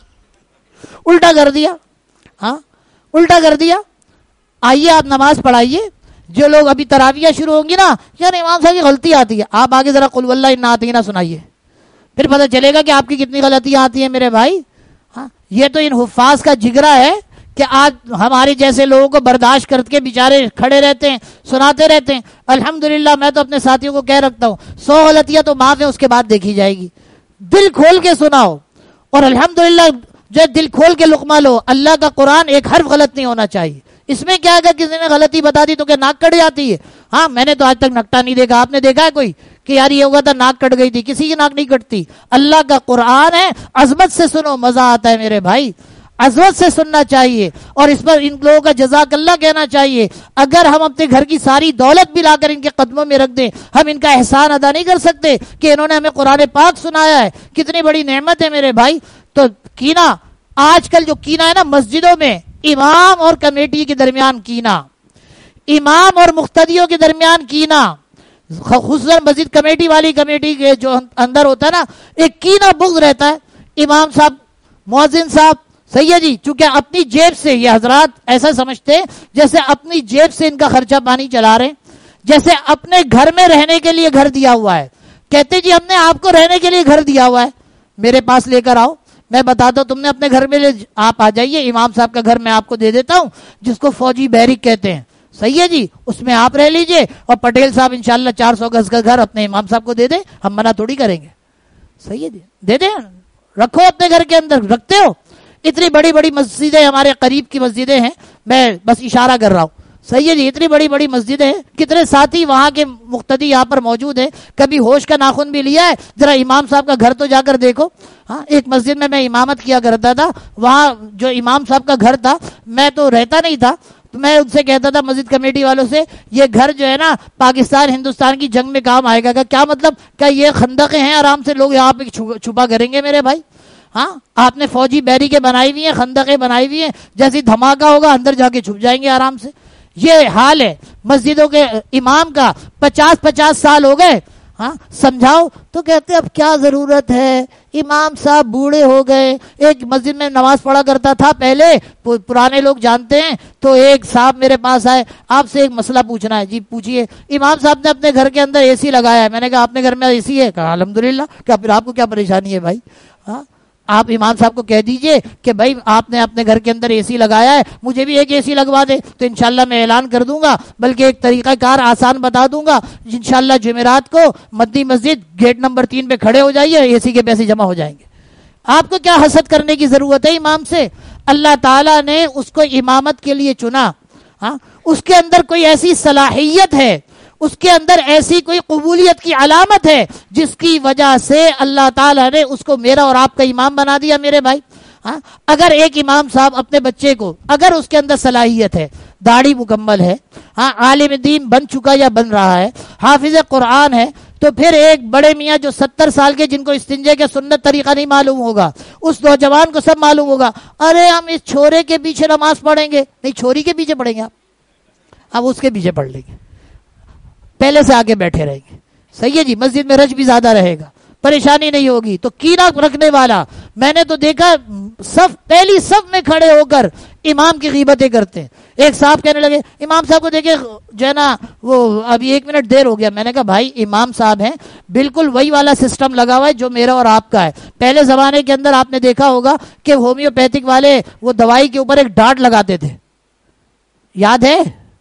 الٹا کر دیا. ہاں الٹا کر دیا. آئیے آپ نماز پڑھائیے. جو لوگ ابھی تراویح شروع ہوں گی نا، یار امام صاحب کی غلطی آتی ہے، آپ آگے ذرا قل واللہ انا اعطینہ سنائیے، پھر پتہ چلے گا کہ آپ کی کتنی غلطیاں آتی ہیں میرے بھائی. ہاں یہ تو ان حفاظ کا جگرا ہے کہ آج ہمارے جیسے لوگوں کو برداشت کر کے بیچارے کھڑے رہتے ہیں، سناتے رہتے ہیں. الحمدللہ میں تو اپنے ساتھیوں کو کہہ رکھتا ہوں، سو غلطیاں تو معاف ہے، اس کے بعد دیکھی جائے گی. دل کھول کے سناؤ، اور الحمدللہ جو دل کھول کے لقمہ لو. اللہ کا قرآن ایک حرف غلط نہیں ہونا چاہیے. اس میں کیا اگر کسی نے غلطی بتا دی تو کیا ناک کٹ جاتی ہے؟ ہاں میں نے تو آج تک نکٹا نہیں دیکھا. آپ نے دیکھا ہے کوئی کہ یار یہ ہوگا تھا ناک کٹ گئی تھی؟ کسی کی ناک نہیں کٹتی. اللہ کا قرآن ہے، عظمت سے سنو، مزہ آتا ہے میرے بھائی. عظمت سے سننا چاہیے، اور اس پر ان لوگوں کا جزاک اللہ کہنا چاہیے. اگر ہم اپنے گھر کی ساری دولت بھی لا کر ان کے قدموں میں رکھ دیں، ہم ان کا احسان ادا نہیں کر سکتے کہ انہوں نے ہمیں قرآن پاک سنایا ہے. کتنی بڑی نعمت ہے میرے بھائی. تو کینہ، آج کل جو کینہ ہے نا مسجدوں میں، امام اور کمیٹی کے درمیان کینہ، امام اور مقتدیوں کے درمیان کینہ، خصوصاً مسجد کمیٹی والی کمیٹی کے جو اندر ہوتا ہے نا، ایک کینہ بغض رہتا ہے. امام صاحب، مؤذن صاحب، صحیح ہے جی، چونکہ اپنی جیب سے یہ حضرات ایسا سمجھتے ہیں جیسے اپنی جیب سے ان کا خرچہ پانی چلا رہے ہیں، جیسے اپنے گھر میں رہنے کے لیے گھر دیا ہوا ہے. کہتے جی ہم نے آپ کو رہنے کے لیے گھر دیا ہوا ہے، میرے پاس لے کر آؤ، میں بتاتا ہوں تم نے اپنے گھر میں لے، آپ آ جائیے، امام صاحب کا گھر میں آپ کو دے دیتا ہوں، جس کو فوجی بیرک کہتے ہیں. صحیح ہے جی، اس میں آپ رہ لیجئے، اور پٹیل صاحب انشاءاللہ چار سو گز کا گھر اپنے امام صاحب کو دے دیں، ہم منع تھوڑی کریں گے. صحیح ہے جی، دے دیں، رکھو اپنے گھر کے اندر. رکھتے ہو؟ اتنی بڑی بڑی مسجدیں ہمارے قریب کی مسجدیں ہیں، میں بس اشارہ کر رہا ہوں. صحیح ہے جی، اتنی بڑی بڑی مسجدیں ہیں. کتنے ساتھی وہاں کے مقتدی یہاں پر موجود ہیں، کبھی ہوش کا ناخن بھی لیا ہے؟ ذرا امام صاحب کا گھر تو جا کر دیکھو. ہاں ایک مسجد میں میں امامت کیا کرتا تھا، وہاں جو امام صاحب کا گھر تھا، میں تو رہتا نہیں تھا، تو میں ان سے کہتا تھا مسجد کمیٹی والوں سے، یہ گھر جو ہے نا پاکستان ہندوستان کی جنگ میں کام آئے گا. کیا مطلب؟ کیا یہ خندقیں ہیں آرام سے لوگ یہاں پہ چھپا کریں گے میرے بھائی؟ ہاں آپ نے فوجی بیریکیں بنائی ہوئی ہیں، خندقیں بنائی ہوئی ہیں، جیسے دھماکہ ہوگا اندر جا کے چھپ جائیں گے آرام سے. یہ حال ہے مسجدوں کے امام کا. پچاس پچاس سال ہو گئے، ہاں سمجھاؤ تو کہتے اب کیا ضرورت ہے، امام صاحب بوڑھے ہو گئے. ایک مسجد میں نماز پڑھا کرتا تھا پہلے، پرانے لوگ جانتے ہیں. تو ایک صاحب میرے پاس آئے، آپ سے ایک مسئلہ پوچھنا ہے. جی پوچھیے. امام صاحب نے اپنے گھر کے اندر اے سی لگایا ہے. میں نے کہا آپ نے گھر میں اے سی ہے؟ کہا الحمدللہ. کیا پھر آپ کو کیا پریشانی ہے بھائی؟ ہاں آپ امام صاحب کو کہہ دیجئے کہ بھائی آپ نے اپنے گھر کے اندر اے سی لگایا ہے، مجھے بھی ایک اے سی لگوا دے، تو انشاءاللہ میں اعلان کر دوں گا، بلکہ ایک طریقہ کار آسان بتا دوں گا. انشاءاللہ جمعرات کو مدنی مسجد گیٹ نمبر تین پہ کھڑے ہو جائیے، اے سی کے پیسے جمع ہو جائیں گے. آپ کو کیا حسد کرنے کی ضرورت ہے امام سے؟ اللہ تعالیٰ نے اس کو امامت کے لیے چنا. ہاں اس کے اندر کوئی ایسی صلاحیت ہے، اس کے اندر ایسی کوئی قبولیت کی علامت ہے جس کی وجہ سے اللہ تعالیٰ نے اس کو میرا اور آپ کا امام بنا دیا میرے بھائی. ہاں اگر ایک امام صاحب اپنے بچے کو، اگر اس کے اندر صلاحیت ہے، داڑھی مکمل ہے، ہاں عالم دین بن چکا یا بن رہا ہے، حافظ قرآن ہے، تو پھر ایک بڑے میاں جو ستر سال کے، جن کو استنجے کے سنت طریقہ نہیں معلوم ہوگا، اس نوجوان کو سب معلوم ہوگا. ارے ہم اس چھورے کے پیچھے نماز پڑھیں گے، نہیں چھوری کے پیچھے پڑھیں گے، آپ اب اس کے پیچھے پڑھ لیں گے، پہلے سے آگے بیٹھے رہیں گے. صحیح ہے جی، مسجد میں رش بھی زیادہ رہے گا، پریشانی نہیں ہوگی. تو کینہ رکھنے والا میں نے تو دیکھا صف پہلی صف میں کھڑے ہو کر امام کی غیبتیں کرتے ہیں. ایک صاحب کہنے لگے امام صاحب کو دیکھے جو ہے نا وہ ابھی ایک منٹ دیر ہو گیا. میں نے کہا بھائی امام صاحب ہیں، بالکل وہی والا سسٹم لگا ہوا ہے جو میرا اور آپ کا ہے. پہلے زمانے کے اندر آپ نے دیکھا ہوگا کہ ہومیوپیتھک والے وہ دوائی کے اوپر ایک ڈاٹ لگاتے تھے، یاد ہے؟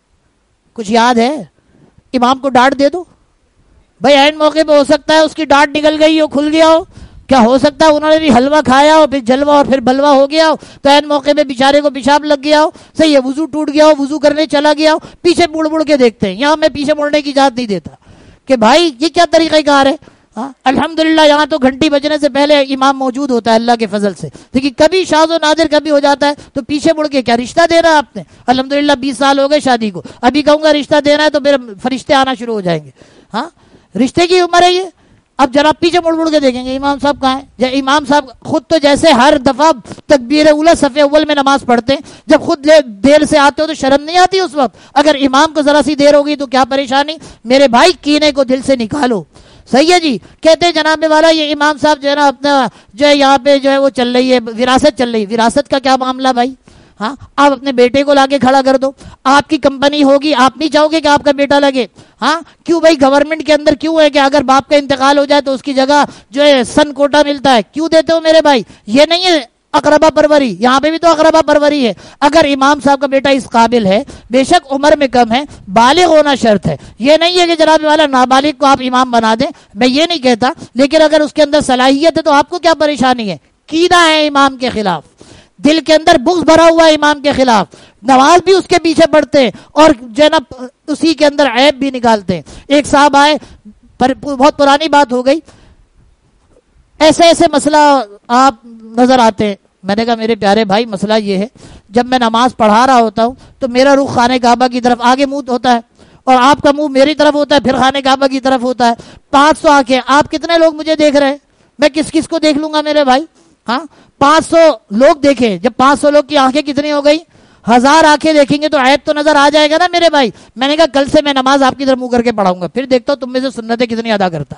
کچھ یاد ہے؟ امام کو ڈانٹ دے دو بھائی، عین موقع پہ ہو سکتا ہے اس کی ڈانٹ نکل گئی ہو، کھل گیا ہو، کیا ہو سکتا ہے انہوں نے بھی حلوہ کھایا ہو، پھر جلوہ اور پھر بلوہ ہو گیا ہو، تو عین موقع پہ بیچارے کو پیشاب لگ گیا ہو، صحیح ہے، وضو ٹوٹ گیا ہو، وضو کرنے چلا گیا ہو، پیچھے مڑ مڑ کے دیکھتے ہیں. یہاں میں پیچھے مڑنے کی اجازت نہیں دیتا کہ بھائی یہ کیا طریقہ کار ہے. ہاں الحمدللہ یہاں تو گھنٹی بجنے سے پہلے امام موجود ہوتا ہے اللہ کے فضل سے، لیکن کبھی شاذ و نادر کبھی ہو جاتا ہے تو پیچھے مڑ کے کیا رشتہ دینا آپ نے؟ الحمدللہ بیس سال ہو گئے شادی کو، ابھی کہوں گا رشتہ دینا ہے تو میرے فرشتے آنا شروع ہو جائیں گے. ہاں رشتے کی عمر ہے یہ. اب جناب پیچھے مڑ مڑ کے دیکھیں گے امام صاحب کہاں ہیں. امام صاحب خود تو جیسے ہر دفعہ تکبیر اولا صف اول میں نماز پڑھتے ہیں، جب خود دیر سے آتے ہو تو شرم نہیں آتی اس وقت؟ اگر امام کو ذرا سی دیر ہوگی تو کیا پریشانی؟ میرے بھائی کینے کو دل سے نکالو. صحیح ہے جی. کہتے ہیں جناب والا یہ امام صاحب جو ہے نا اپنا جو ہے یہاں پہ جو ہے وہ چل رہی ہے وراثت چل رہی ہے. وراثت کا کیا معاملہ بھائی؟ ہاں آپ اپنے بیٹے کو لا کے کھڑا کر دو. آپ کی کمپنی ہوگی، آپ نہیں چاہو گے کہ آپ کا بیٹا لگے؟ ہاں کیوں بھائی؟ گورنمنٹ کے اندر کیوں ہے کہ اگر باپ کا انتقال ہو جائے تو اس کی جگہ جو ہے سن کوٹا ملتا ہے؟ کیوں دیتے ہو میرے بھائی؟ یہ نہیں ہے اقربا پروری، یہاں پہ بھی تو اقربا پروری ہے. اگر امام صاحب کا بیٹا اس قابل ہے، بے شک عمر میں کم ہے، بالغ ہونا شرط ہے. یہ نہیں ہے کہ جناب والا نابالغ کو آپ امام بنا دیں، میں یہ نہیں کہتا، لیکن اگر اس کے اندر صلاحیت ہے تو آپ کو کیا پریشانی ہے؟ کینہ ہے امام کے خلاف، دل کے اندر بغض بھرا ہوا ہے امام کے خلاف، نماز بھی اس کے پیچھے پڑھتے ہیں اور جناب اسی کے اندر عیب بھی نکالتے ہیں. ایک صاحب آئے، پر بہت پرانی بات ہو گئی، ایسے ایسے مسئلہ آپ نظر آتے ہیں. میں نے کہا میرے پیارے بھائی مسئلہ یہ ہے، جب میں نماز پڑھا رہا ہوتا ہوں تو میرا رخ خانہ کعبہ کی طرف آگے منہ ہوتا ہے اور آپ کا منہ میری طرف ہوتا ہے، پھر خانہ کعبہ کی طرف ہوتا ہے. پانچ سو آنکھیں، آپ کتنے لوگ مجھے دیکھ رہے ہیں؟ میں کس کس کو دیکھ لوں گا میرے بھائی؟ ہاں پانچ سو لوگ دیکھیں، جب پانچ سو لوگ کی آنکھیں کتنی ہو گئی؟ ہزار آنکھیں دیکھیں گے تو عیب تو نظر آ جائے گا نا میرے بھائی. میں نے کہا کل سے میں نماز آپ کی طرف منہ کر کے پڑھاؤں گا، پھر دیکھتا ہوں تم میں سے سنتیں کتنی ادا کرتا.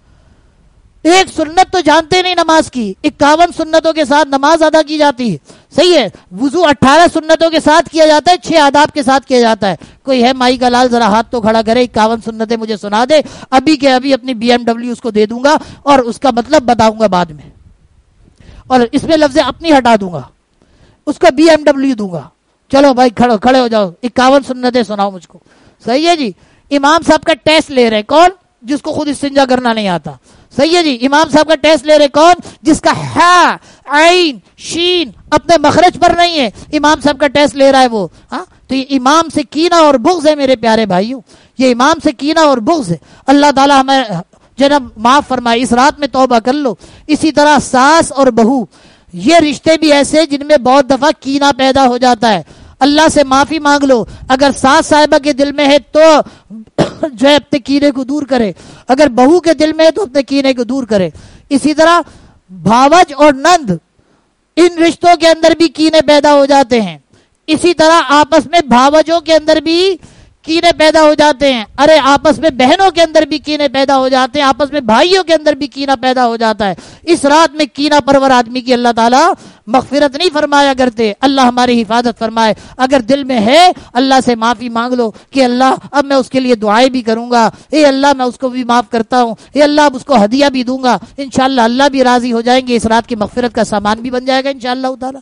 ایک سنت تو جانتے نہیں نماز کی، اکاون سنتوں کے ساتھ نماز ادا کی جاتی ہے. صحیح ہے، وضو اٹھارہ سنتوں کے ساتھ کیا جاتا ہے، چھ آداب کے ساتھ کیا جاتا ہے. کوئی ہے مائی کا لال ذرا ہاتھ تو کھڑا کرے، اکاون سنتیں مجھے سنا دے. ابھی کے ابھی اپنی بی ایم ڈبلیو اس کو دے دوں گا اور اس کا مطلب بتاؤں گا بعد میں، اور اس میں لفظ اپنی ہٹا دوں گا، اس کا بی ایم ڈبلیو دوں گا. چلو بھائی کھڑو کھڑے ہو جاؤ، اکاون سنتیں سناؤ مجھ کو. صحیح ہے جی. امام صاحب کا ٹیسٹ لے رہے کون؟ جس کو خود استنجا کرنا نہیں آتا. صحیح ہے جی. امام صاحب کا ٹیسٹ لے رہے کون؟ جس کا ہا عین شین اپنے مخرج پر نہیں ہے، امام صاحب کا ٹیسٹ لے رہا ہے وہ. ہاں تو یہ امام سے کینہ اور بغض ہے میرے پیارے بھائیوں، یہ امام سے کینہ اور بغض ہے. اللہ تعالیٰ ہمیں جناب معاف فرمائے، اس رات میں توبہ کر لو. اسی طرح ساس اور بہو، یہ رشتے بھی ایسے جن میں بہت دفعہ کینہ پیدا ہو جاتا ہے. اللہ سے معافی مانگ لو. اگر ساس صاحبہ کے دل میں ہے تو جو ہے اپنے کینے کو دور کرے، اگر بہو کے دل میں ہے تو اپنے کینے کو دور کرے. اسی طرح بھاوج اور نند، ان رشتوں کے اندر بھی کینے پیدا ہو جاتے ہیں. اسی طرح آپس میں بھاوجوں کے اندر بھی کینے پیدا ہو جاتے ہیں. ارے آپس میں بہنوں کے اندر بھی کینے پیدا ہو جاتے ہیں، آپس میں بھائیوں کے اندر بھی کینہ پیدا ہو جاتا ہے. اس رات میں کینہ پرور آدمی کی اللہ تعالیٰ مغفرت نہیں فرمایا کرتے. اللہ ہماری حفاظت فرمائے. اگر دل میں ہے اللہ سے معافی مانگ لو کہ اللہ اب میں اس کے لیے دعائیں بھی کروں گا، اے اللہ میں اس کو بھی معاف کرتا ہوں، اے اللہ اب اس کو ہدیہ بھی دوں گا. انشاءاللہ اللہ بھی راضی ہو جائیں گے، اس رات کی مغفرت کا سامان بھی بن جائے گا انشاءاللہ تعالیٰ.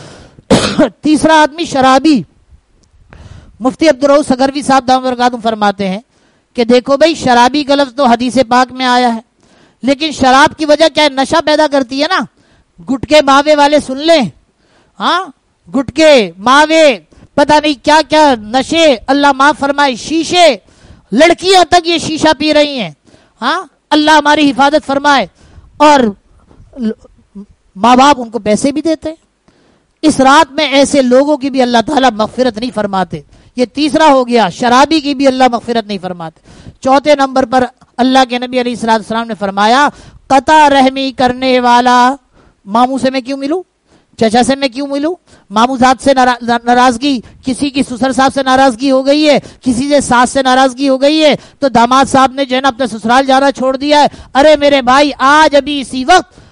تیسرا آدمی شرابی. مفتی عبدالرؤف سگروی صاحب دامت برکاتہم فرماتے ہیں کہ دیکھو بھائی شرابی کا لفظ تو حدیث پاک میں آیا ہے، لیکن شراب کی وجہ کیا ہے؟ نشہ پیدا کرتی ہے نا. گٹکے ماوے والے سن لیں، ہاں گٹکے ماوے پتہ نہیں کیا کیا نشے، اللہ معاف فرمائے، شیشے، لڑکیاں تک یہ شیشہ پی رہی ہیں. ہاں اللہ ہماری حفاظت فرمائے. اور ماں باپ ان کو پیسے بھی دیتے ہیں. اس رات میں ایسے لوگوں کی بھی اللہ تعالیٰ مغفرت نہیں فرماتے. یہ تیسرا ہو گیا، شرابی کی بھی اللہ مغفرت نہیں فرماتے. چوتھے نمبر پر اللہ کے نبی علیہ الصلوۃ والسلام نے فرمایا قطع رحمی کرنے والا. ماموں سے میں کیوں ملوں؟ چچا سے میں کیوں ملوں؟ ماموں ذات سے ناراضگی، کسی کی سسر صاحب سے ناراضگی ہو گئی ہے، کسی سے ساس سے ناراضگی ہو گئی ہے تو داماد صاحب نے جو ہے نا اپنے سسرال جانا چھوڑ دیا ہے. ارے میرے بھائی آج ابھی اسی وقت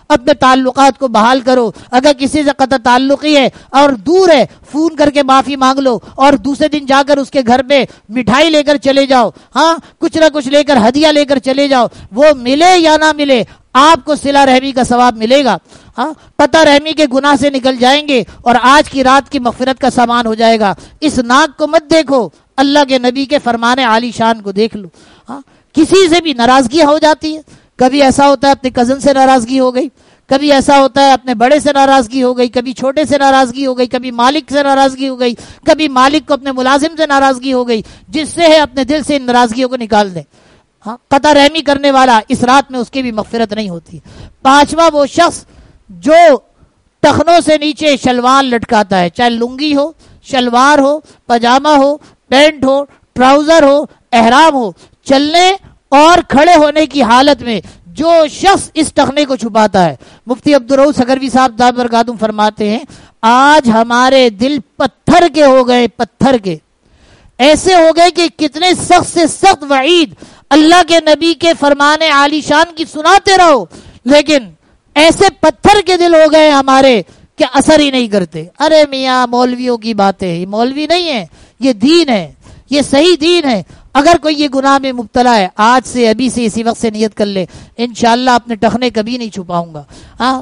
اپنے تعلقات کو بحال کرو. اگر کسی سے قطع تعلقی ہے اور دور ہے, فون کر کے معافی مانگ لو اور دوسرے دن جا کر اس کے گھر پہ مٹھائی لے کر چلے جاؤ, ہاں کچھ نہ کچھ لے کر ہدیہ لے کر چلے جاؤ. وہ ملے یا نہ ملے آپ کو صلہ رحمی کا ثواب ملے گا. ہاں قطع رحمی کے گناہ سے نکل جائیں گے اور آج کی رات کی مغفرت کا سامان ہو جائے گا. اس ناک کو مت دیکھو, اللہ کے نبی کے فرمان عالی شان کو دیکھ لو. ہاں کسی سے بھی ناراضگی ہو جاتی ہے, کبھی ایسا ہوتا ہے اپنے کزن سے ناراضگی ہو گئی, کبھی ایسا ہوتا ہے اپنے بڑے سے ناراضگی ہو گئی, کبھی چھوٹے سے ناراضگی ہو گئی, کبھی مالک سے ناراضگی ہو گئی, کبھی مالک کو اپنے ملازم سے ناراضگی ہو گئی. جس سے ہے اپنے دل سے ان ناراضگیوں کو نکال دیں. ہاں قطع رحمی کرنے والا اس رات میں اس کی بھی مغفرت نہیں ہوتی. پانچواں وہ شخص جو ٹخنوں سے نیچے شلوار لٹکاتا ہے, چاہے لنگی ہو, شلوار ہو, پاجامہ ہو, پینٹ ہو, ٹراؤزر ہو, احرام ہو, چلنے اور کھڑے ہونے کی حالت میں جو شخص اس ٹخنے کو چھپاتا ہے. مفتی عبدالرؤف سکروی صاحب دامت برکاتہم فرماتے ہیں آج ہمارے دل پتھر کے ہو گئے, پتھر کے ایسے ہو گئے کہ کتنے سخت سے سخت وعید اللہ کے نبی کے فرمان عالی شان کی سناتے رہو, لیکن ایسے پتھر کے دل ہو گئے ہمارے کہ اثر ہی نہیں کرتے. ارے میاں مولویوں کی باتیں, یہ مولوی نہیں ہے, یہ دین ہے, یہ صحیح دین ہے. اگر کوئی یہ گناہ میں مبتلا ہے آج سے ابھی سے اسی وقت سے نیت کر لے, انشاءاللہ اپنے ٹخنے کبھی نہیں چھپاؤں گا. ہاں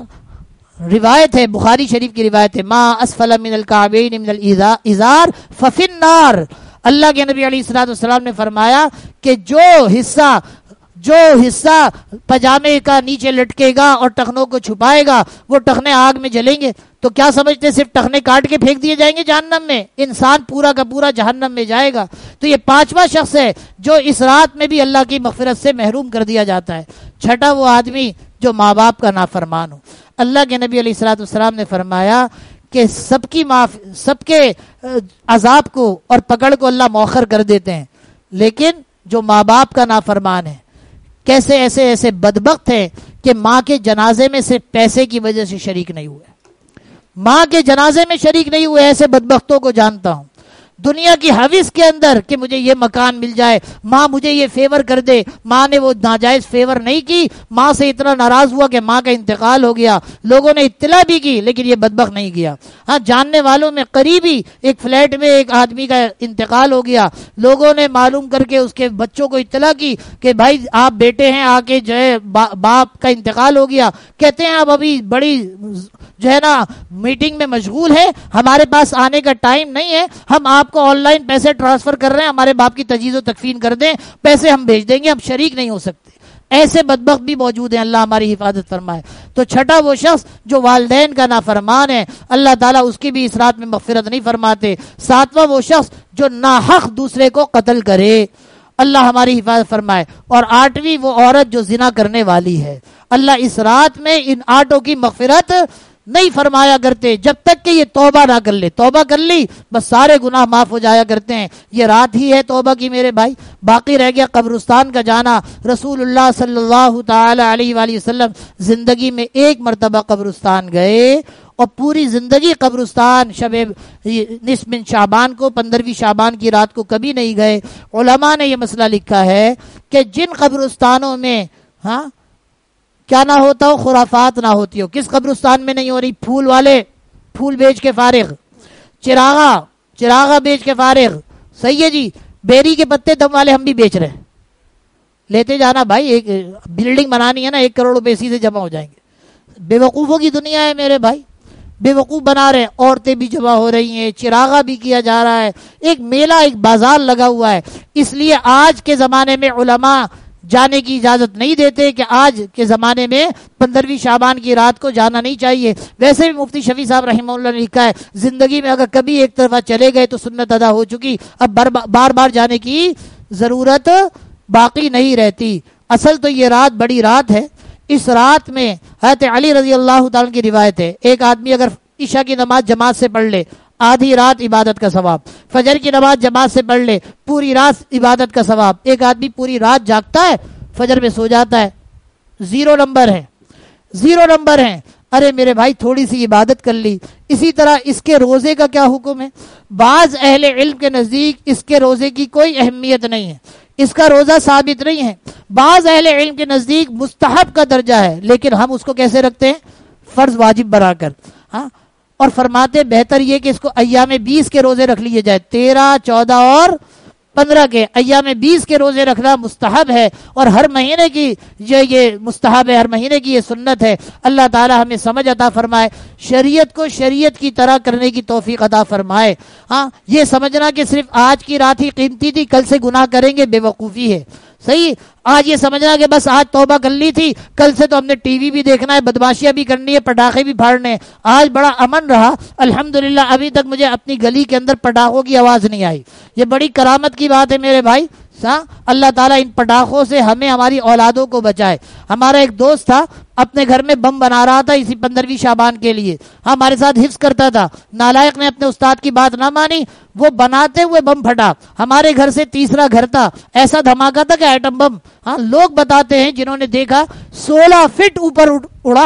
روایت ہے, بخاری شریف کی روایت ہے, ما اسفل من الکعبین من الازار ففی النار. اللہ کے نبی علیہ الصلوۃ والسلام نے فرمایا کہ جو حصہ جو حصہ پجامے کا نیچے لٹکے گا اور ٹخنوں کو چھپائے گا وہ ٹخنے آگ میں جلیں گے. تو کیا سمجھتے صرف ٹخنے کاٹ کے پھینک دیے جائیں گے جہنم میں؟ انسان پورا کا پورا جہنم میں جائے گا. تو یہ پانچواں شخص ہے جو اس رات میں بھی اللہ کی مغفرت سے محروم کر دیا جاتا ہے. چھٹا وہ آدمی جو ماں باپ کا نافرمان ہو. اللہ کے نبی علیہ الصلوۃ والسلام نے فرمایا کہ سب کی معاف سب کے عذاب کو اور پکڑ کو اللہ مؤخر کر دیتے ہیں, لیکن جو ماں باپ کا نافرمان ہے, کیسے ایسے ایسے بدبخت ہیں کہ ماں کے جنازے میں صرف پیسے کی وجہ سے شریک نہیں ہوئے, ماں کے جنازے میں شریک نہیں ہوئے. ایسے بدبختوں کو جانتا ہوں. دنیا کی حوث کے اندر کہ مجھے یہ مکان مل جائے, ماں مجھے یہ فیور کر دے, ماں نے وہ ناجائز فیور نہیں کی, ماں سے اتنا ناراض ہوا کہ ماں کا انتقال ہو گیا. لوگوں نے اطلاع بھی کی لیکن یہ بدبخت نہیں کیا. ہاں جاننے والوں میں قریبی ایک فلیٹ میں ایک آدمی کا انتقال ہو گیا, لوگوں نے معلوم کر کے اس کے بچوں کو اطلاع کی کہ بھائی آپ بیٹے ہیں, آ کے جو ہے باپ کا انتقال ہو گیا. کہتے ہیں آپ ابھی بڑی جو ہے نا میٹنگ میں مشغول ہے, ہمارے پاس آنے کا ٹائم نہیں ہے, ہم آپ کو آن لائن پیسے ٹرانسفر کر رہے ہیں, ہمارے باپ کی تجہیز و تکفین کر دیں, پیسے ہم بھیج دیں گے, ہم شریک نہیں ہو سکتے. ایسے بدبخت بھی موجود ہیں, اللہ ہماری حفاظت فرمائے. تو چھٹا وہ شخص جو والدین کا نافرمان ہے, اللہ تعالیٰ اس کی بھی اس رات میں مغفرت نہیں فرماتے. ساتواں وہ شخص جو ناحق دوسرے کو قتل کرے, اللہ ہماری حفاظت فرمائے. اور آٹھویں وہ عورت جو زنا کرنے والی ہے, اللہ اس رات میں ان آٹھوں کی مغفرت نہیں فرمایا کرتے جب تک کہ یہ توبہ نہ کر لے. توبہ کر لی بس سارے گناہ معاف ہو جایا کرتے ہیں. یہ رات ہی ہے توبہ کی میرے بھائی, باقی رہ گیا قبرستان کا جانا. رسول اللہ صلی اللہ تعالی علیہ وآلہ وسلم زندگی میں ایک مرتبہ قبرستان گئے اور پوری زندگی قبرستان شب نصف من شعبان کو, پندرہویں شعبان کی رات کو کبھی نہیں گئے. علماء نے یہ مسئلہ لکھا ہے کہ جن قبرستانوں میں ہاں کیا نہ ہوتا ہو, خرافات نہ ہوتی ہو. کس قبرستان میں نہیں ہو رہی؟ پھول والے پھول بیچ کے فارغ, چراغا چراغا بیچ کے فارغ. صحیح ہے جی, بیری کے پتے دم والے ہم بھی بیچ رہے ہیں, لیتے جانا بھائی. ایک بلڈنگ بنانی ہے نا, ایک کروڑ روپے اسی سے جمع ہو جائیں گے. بے وقوفوں کی دنیا ہے میرے بھائی, بے وقوف بنا رہے ہیں. عورتیں بھی جمع ہو رہی ہیں, چراغا بھی کیا جا رہا ہے, ایک میلہ ایک بازار لگا ہوا ہے. اس لیے آج کے زمانے میں علماء جانے کی اجازت نہیں دیتے کہ آج کے زمانے میں پندرہویں شعبان کی رات کو جانا نہیں چاہیے. ویسے بھی مفتی شفیع صاحب رحمہ اللہ نے لکھا ہے زندگی میں اگر کبھی ایک طرفہ چلے گئے تو سنت ادا ہو چکی, اب بار بار جانے کی ضرورت باقی نہیں رہتی. اصل تو یہ رات بڑی رات ہے. اس رات میں حضرت علی رضی اللہ تعالیٰ کی روایت ہے, ایک آدمی اگر عشاء کی نماز جماعت سے پڑھ لے آدھی رات عبادت کا ثواب, فجر کی نماز جماعت سے پڑھ لے پوری رات عبادت کا ثواب. ایک آدمی پوری رات جاگتا ہے فجر میں سو جاتا ہے, زیرو نمبر ہے, زیرو نمبر ہے. ارے میرے بھائی تھوڑی سی عبادت کر لی. اسی طرح اس کے روزے کا کیا حکم ہے؟ بعض اہل علم کے نزدیک اس کے روزے کی کوئی اہمیت نہیں ہے. اس کا روزہ ثابت نہیں ہے. بعض اہل علم کے نزدیک مستحب کا درجہ ہے، لیکن ہم اس کو کیسے رکھتے ہیں؟ فرض واجب بنا کر. ہاں، اور فرماتے بہتر یہ کہ اس کو ایام بیس کے روزے رکھ لیے جائے، تیرہ چودہ اور پندرہ کے ایام بیس کے روزے رکھنا مستحب ہے، اور ہر مہینے کی یہ یہ مستحب ہے، ہر مہینے کی یہ سنت ہے. اللہ تعالی ہمیں سمجھ عطا فرمائے، شریعت کو شریعت کی طرح کرنے کی توفیق عطا فرمائے. ہاں، یہ سمجھنا کہ صرف آج کی رات ہی قیمتی تھی، کل سے گناہ کریں گے، بے وقوفی ہے. صحیح، آج یہ سمجھنا کہ بس آج توبہ کر لی تھی، کل سے تو ہم نے ٹی وی بھی دیکھنا ہے، بدماشیاں بھی کرنی ہے، پٹاخے بھی پھاڑنے ہیں. آج بڑا امن رہا الحمدللہ، ابھی تک مجھے اپنی گلی کے اندر پٹاخوں کی آواز نہیں آئی. یہ بڑی کرامت کی بات ہے میرے بھائی. اللہ تعالیٰ ان پٹاخوں سے ہمیں ہماری اولادوں کو بچائے. ہمارا ایک دوست تھا، اپنے گھر میں بم بنا رہا تھا اسی پندرہویں شعبان کے لیے، ہمارے ساتھ حفظ کرتا تھا. نالائق نے اپنے استاد کی بات نہ مانی، وہ بناتے ہوئے بم پھٹا. ہمارے گھر سے تیسرا گھر تھا، ایسا دھماکہ تھا کہ ایٹم بم. ہاں، لوگ بتاتے ہیں جنہوں نے دیکھا سولہ فٹ اوپر اڑا،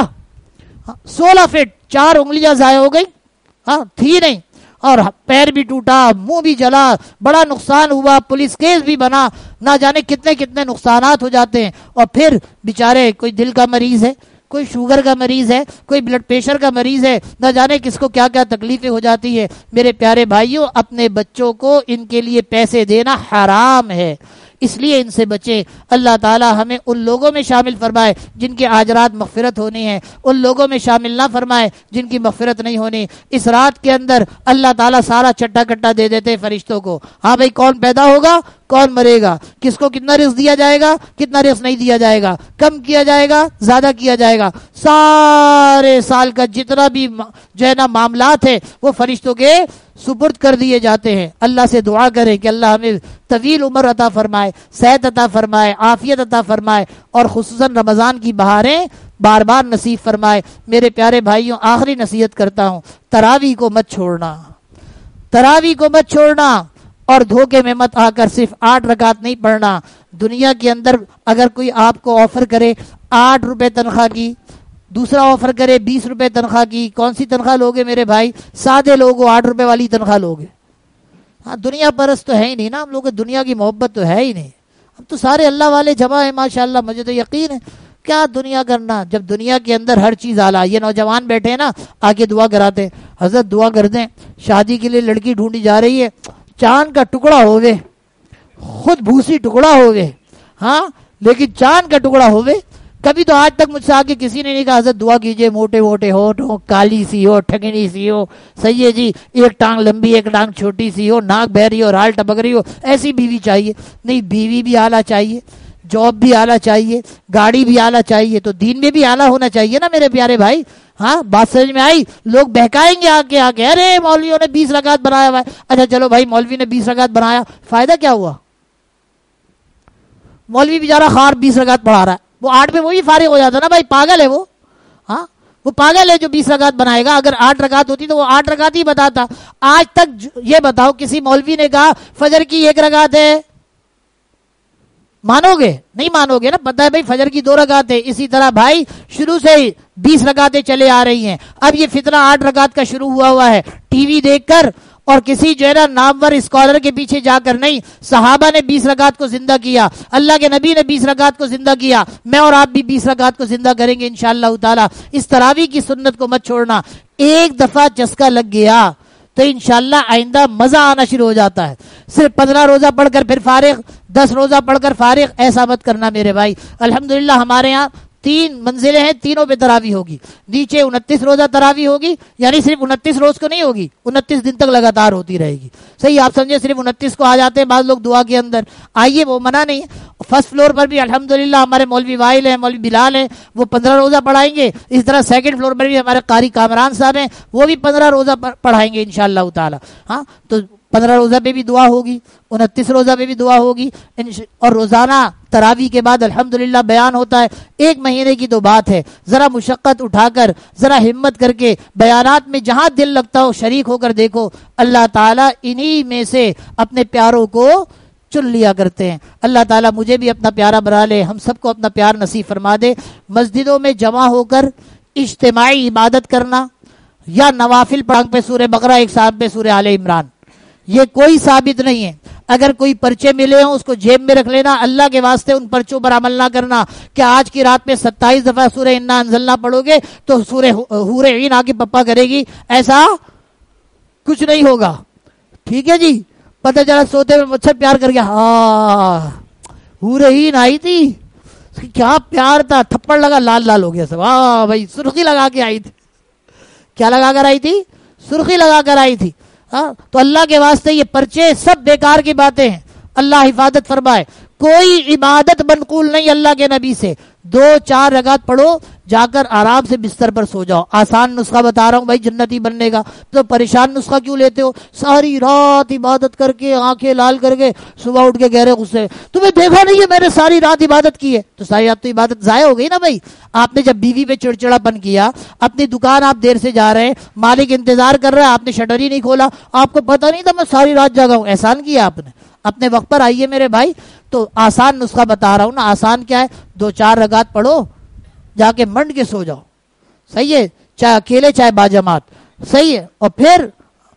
سولہ فٹ، چار انگلیاں ضائع ہو گئی. ہاں، تھی نہیں، اور پیر بھی ٹوٹا، منہ بھی جلا، بڑا نقصان ہوا، پولیس کیس بھی بنا، نہ جانے کتنے کتنے نقصانات ہو جاتے ہیں. اور پھر بیچارے کوئی دل کا مریض ہے، کوئی شوگر کا مریض ہے، کوئی بلڈ پریشر کا مریض ہے، نہ جانے کس کو کیا کیا تکلیفیں ہو جاتی ہے. میرے پیارے بھائیوں، اپنے بچوں کو ان کے لیے پیسے دینا حرام ہے، اس لیے ان سے بچیں. اللہ تعالی ہمیں ان لوگوں میں شامل فرمائے جن کے آجرات مغفرت ہونی ہے، ان لوگوں میں شامل نہ فرمائے جن کی مغفرت نہیں ہونی. اس رات کے اندر اللہ تعالیٰ سارا چٹا کٹا دے دیتے ہیں فرشتوں کو. ہاں بھائی، کون پیدا ہوگا، کون مرے گا، کس کو کتنا رزق دیا جائے گا، کتنا رزق نہیں دیا جائے گا، کم کیا جائے گا، زیادہ کیا جائے گا. سارے سال کا جتنا بھی جو ہے نا معاملات ہے وہ فرشتوں کے سپرد کر دیے جاتے ہیں. اللہ سے دعا کریں کہ اللہ ہمیں طویل عمر عطا فرمائے، صحت عطا فرمائے، عافیت عطا فرمائے، اور خصوصاً رمضان کی بہاریں بار بار نصیب فرمائے. میرے پیارے بھائیوں، آخری نصیحت کرتا ہوں، تراویح کو مت چھوڑنا، تراویح کو مت چھوڑنا، اور دھوکے میں مت آ کر صرف آٹھ رکعت نہیں پڑھنا. دنیا کے اندر اگر کوئی آپ کو آفر کرے آٹھ روپے تنخواہ کی، دوسرا آفر کرے بیس روپے تنخواہ کی، کون سی تنخواہ لوگے میرے بھائی؟ سادے لوگوں آٹھ روپے والی تنخواہ لوگے. ہاں، دنیا پرست تو ہے ہی نہیں نا ہم لوگ، دنیا کی محبت تو ہے ہی نہیں. ہم تو سارے اللہ والے جمع ہیں ماشاءاللہ، مجھے تو یقین ہے. کیا دنیا کرنا جب دنیا کے اندر ہر چیز اعلیٰ. یہ نوجوان بیٹھے ہیں نا، آگے دعا کراتے ہیں، حضرت دعا کر دیں، شادی کے لیے لڑکی ڈھونڈی جا رہی ہے، چاند کا ٹکڑا ہوگے، خود بھوسی ٹکڑا ہوگے، ہاں لیکن چاند کا ٹکڑا ہوگے. کبھی تو آج تک مجھ سے آگے کسی نے نہیں کہا حضرت دعا کیجئے، موٹے موٹے ہونٹ ہو، کالی سی ہو، ٹھگنی سی ہو، صحیح ہے جی، ایک ٹانگ لمبی ایک ٹانگ چھوٹی سی ہو، ناک بہری ہو، رال ٹپک رہی ہو، ایسی بیوی چاہیے. نہیں، بیوی بھی اعلیٰ چاہیے، جاب بھی اعلیٰ چاہیے، گاڑی بھی اعلیٰ چاہیے، تو دین میں بھی اعلیٰ ہونا چاہیے نا میرے پیارے بھائی. ہاں، بات سمجھ میں آئی؟ لوگ بہکائیں گے آگے آگے، ارے مولویوں نے بیس رکعت بنایا ہوا ہے. اچھا چلو بھائی، مولوی نے بیس رکعت بنایا، فائدہ کیا ہوا؟ مولوی بیچارہ خار بیس رکعت پڑھا رہا ہے، وہ آٹھ پہ وہی فارغ ہو جاتا نا بھائی، پاگل ہے وہ. ہاں، وہ پاگل ہے جو بیس رکعت بنائے گا. اگر آٹھ رکعت ہوتی تو وہ آٹھ رکعت ہی بتاتا. آج تک یہ بتاؤ کسی مولوی نے کہا فجر کی ایک رکعت ہے؟ مانو گے؟ نہیں مانو گے نا. پتہ ہے بھائی فجر کی دو رکعت ہے. اسی طرح بھائی شروع سے ہی بیس رکعتیں چلے آ رہی ہیں. اب یہ فتنہ آٹھ رکعت کا شروع ہوا ہوا ہے، ٹی وی دیکھ کر اور کسی جو ہے نا نامور اسکالر کے پیچھے جا کر نہیں. صحابہ نے بیس رکعت کو زندہ کیا، اللہ کے نبی نے بیس رکعت کو زندہ کیا، میں اور آپ بھی بیس رکعت کو زندہ کریں گے انشاءاللہ تعالی. اس تراویح کی سنت کو مت چھوڑنا. ایک دفعہ چسکا لگ گیا تو انشاءاللہ آئندہ مزہ آنا شروع ہو جاتا ہے. صرف پندرہ روزہ پڑھ کر پھر فارغ، دس روزہ پڑھ کر فارغ، ایسا مت کرنا میرے بھائی. الحمدللہ ہمارے ہاں تین منزلیں ہیں، تینوں پہ تراویح ہوگی. نیچے انتیس روزہ تراویح ہوگی، یعنی صرف انتیس روز کو نہیں ہوگی، انتیس دن تک لگاتار ہوتی رہے گی. صحیح، آپ سمجھے؟ صرف انتیس کو آ جاتے ہیں بعض لوگ دعا کے اندر. آئیے، وہ منع نہیں ہے. فرسٹ فلور پر بھی الحمدللہ ہمارے مولوی وائل ہیں، مولوی بلال ہیں، وہ پندرہ روزہ پڑھائیں گے. اس طرح سیکنڈ فلور پر بھی ہمارے قاری کامران صاحب ہیں، وہ بھی پندرہ روزہ پڑھائیں گے انشاءاللہ تعالی. ہاں، تو پندرہ روزہ پہ بھی دعا ہوگی، انتیس روزہ پہ بھی دعا ہوگی، اور روزانہ تراویح کے بعد الحمدللہ بیان ہوتا ہے. ایک مہینے کی تو بات ہے، ذرا مشقت اٹھا کر، ذرا ہمت کر کے بیانات میں جہاں دل لگتا ہو شریک ہو کر دیکھو. اللہ تعالیٰ انہی میں سے اپنے پیاروں کو چن لیا کرتے ہیں. اللہ تعالیٰ مجھے بھی اپنا پیارا بنا لے، ہم سب کو اپنا پیار نصیب فرما دے. مسجدوں میں جمع ہو کر اجتماعی عبادت کرنا یا نوافل پڑھ پہ سورہ بقرہ، ایک صاحب پہ سورہ آل عمران، یہ کوئی ثابت نہیں ہے. اگر کوئی پرچے ملے ہوں اس کو جیب میں رکھ لینا، اللہ کے واسطے ان پرچوں پر عمل نہ کرنا کہ آج کی رات میں ستائیس دفعہ سورہ انا انزلنا پڑھو گے تو سورہ حور عین آ کے پپا کرے گی، ایسا کچھ نہیں ہوگا. ٹھیک ہے جی، پتہ چلا سوتے میں مچھر پیار کر گیا، ہاں حور عین آئی تھی، کیا پیار تھا، تھپڑ لگا لال لال ہو گیا سب. ہاں بھائی سرخی لگا کے آئی تھی. کیا لگا کر آئی تھی؟ سرخی لگا کر آئی تھی. ہاں تو اللہ کے واسطے یہ پرچے سب بیکار کی باتیں ہیں. اللہ حفاظت فرمائے. کوئی عبادت منقول نہیں اللہ کے نبی سے. دو چار رکعت پڑھو، جا کر آرام سے بستر پر سو جاؤ. آسان نسخہ بتا رہا ہوں بھائی، جنتی بننے کا. تو پریشان نسخہ کیوں لیتے ہو؟ ساری رات عبادت کر کے آنکھیں لال کر کے صبح اٹھ کے کہہ رہے غصے تمہیں دیکھا نہیں ہے میں نے ساری رات عبادت کی ہے. تو ساری رات تو عبادت ضائع ہو گئی نا بھائی. آپ نے جب بیوی پہ چڑچڑا پن کیا، اپنی دکان آپ دیر سے جا رہے ہیں، مالک انتظار کر رہا ہے، آپ نے شٹر ہی نہیں کھولا، آپ کو پتہ نہیں تھا میں ساری رات جاگا ہوں. احسان کیا آپ نے. اپنے وقت پر آئیے میرے بھائی. تو آسان نسخہ بتا رہا ہوں نا. آسان کیا ہے؟ دو چار رکعت پڑھو، جا کے منڈ کے سو جاؤ. صحیح ہے، چاہے اکیلے چاہے باجماعت. صحیح ہے. اور پھر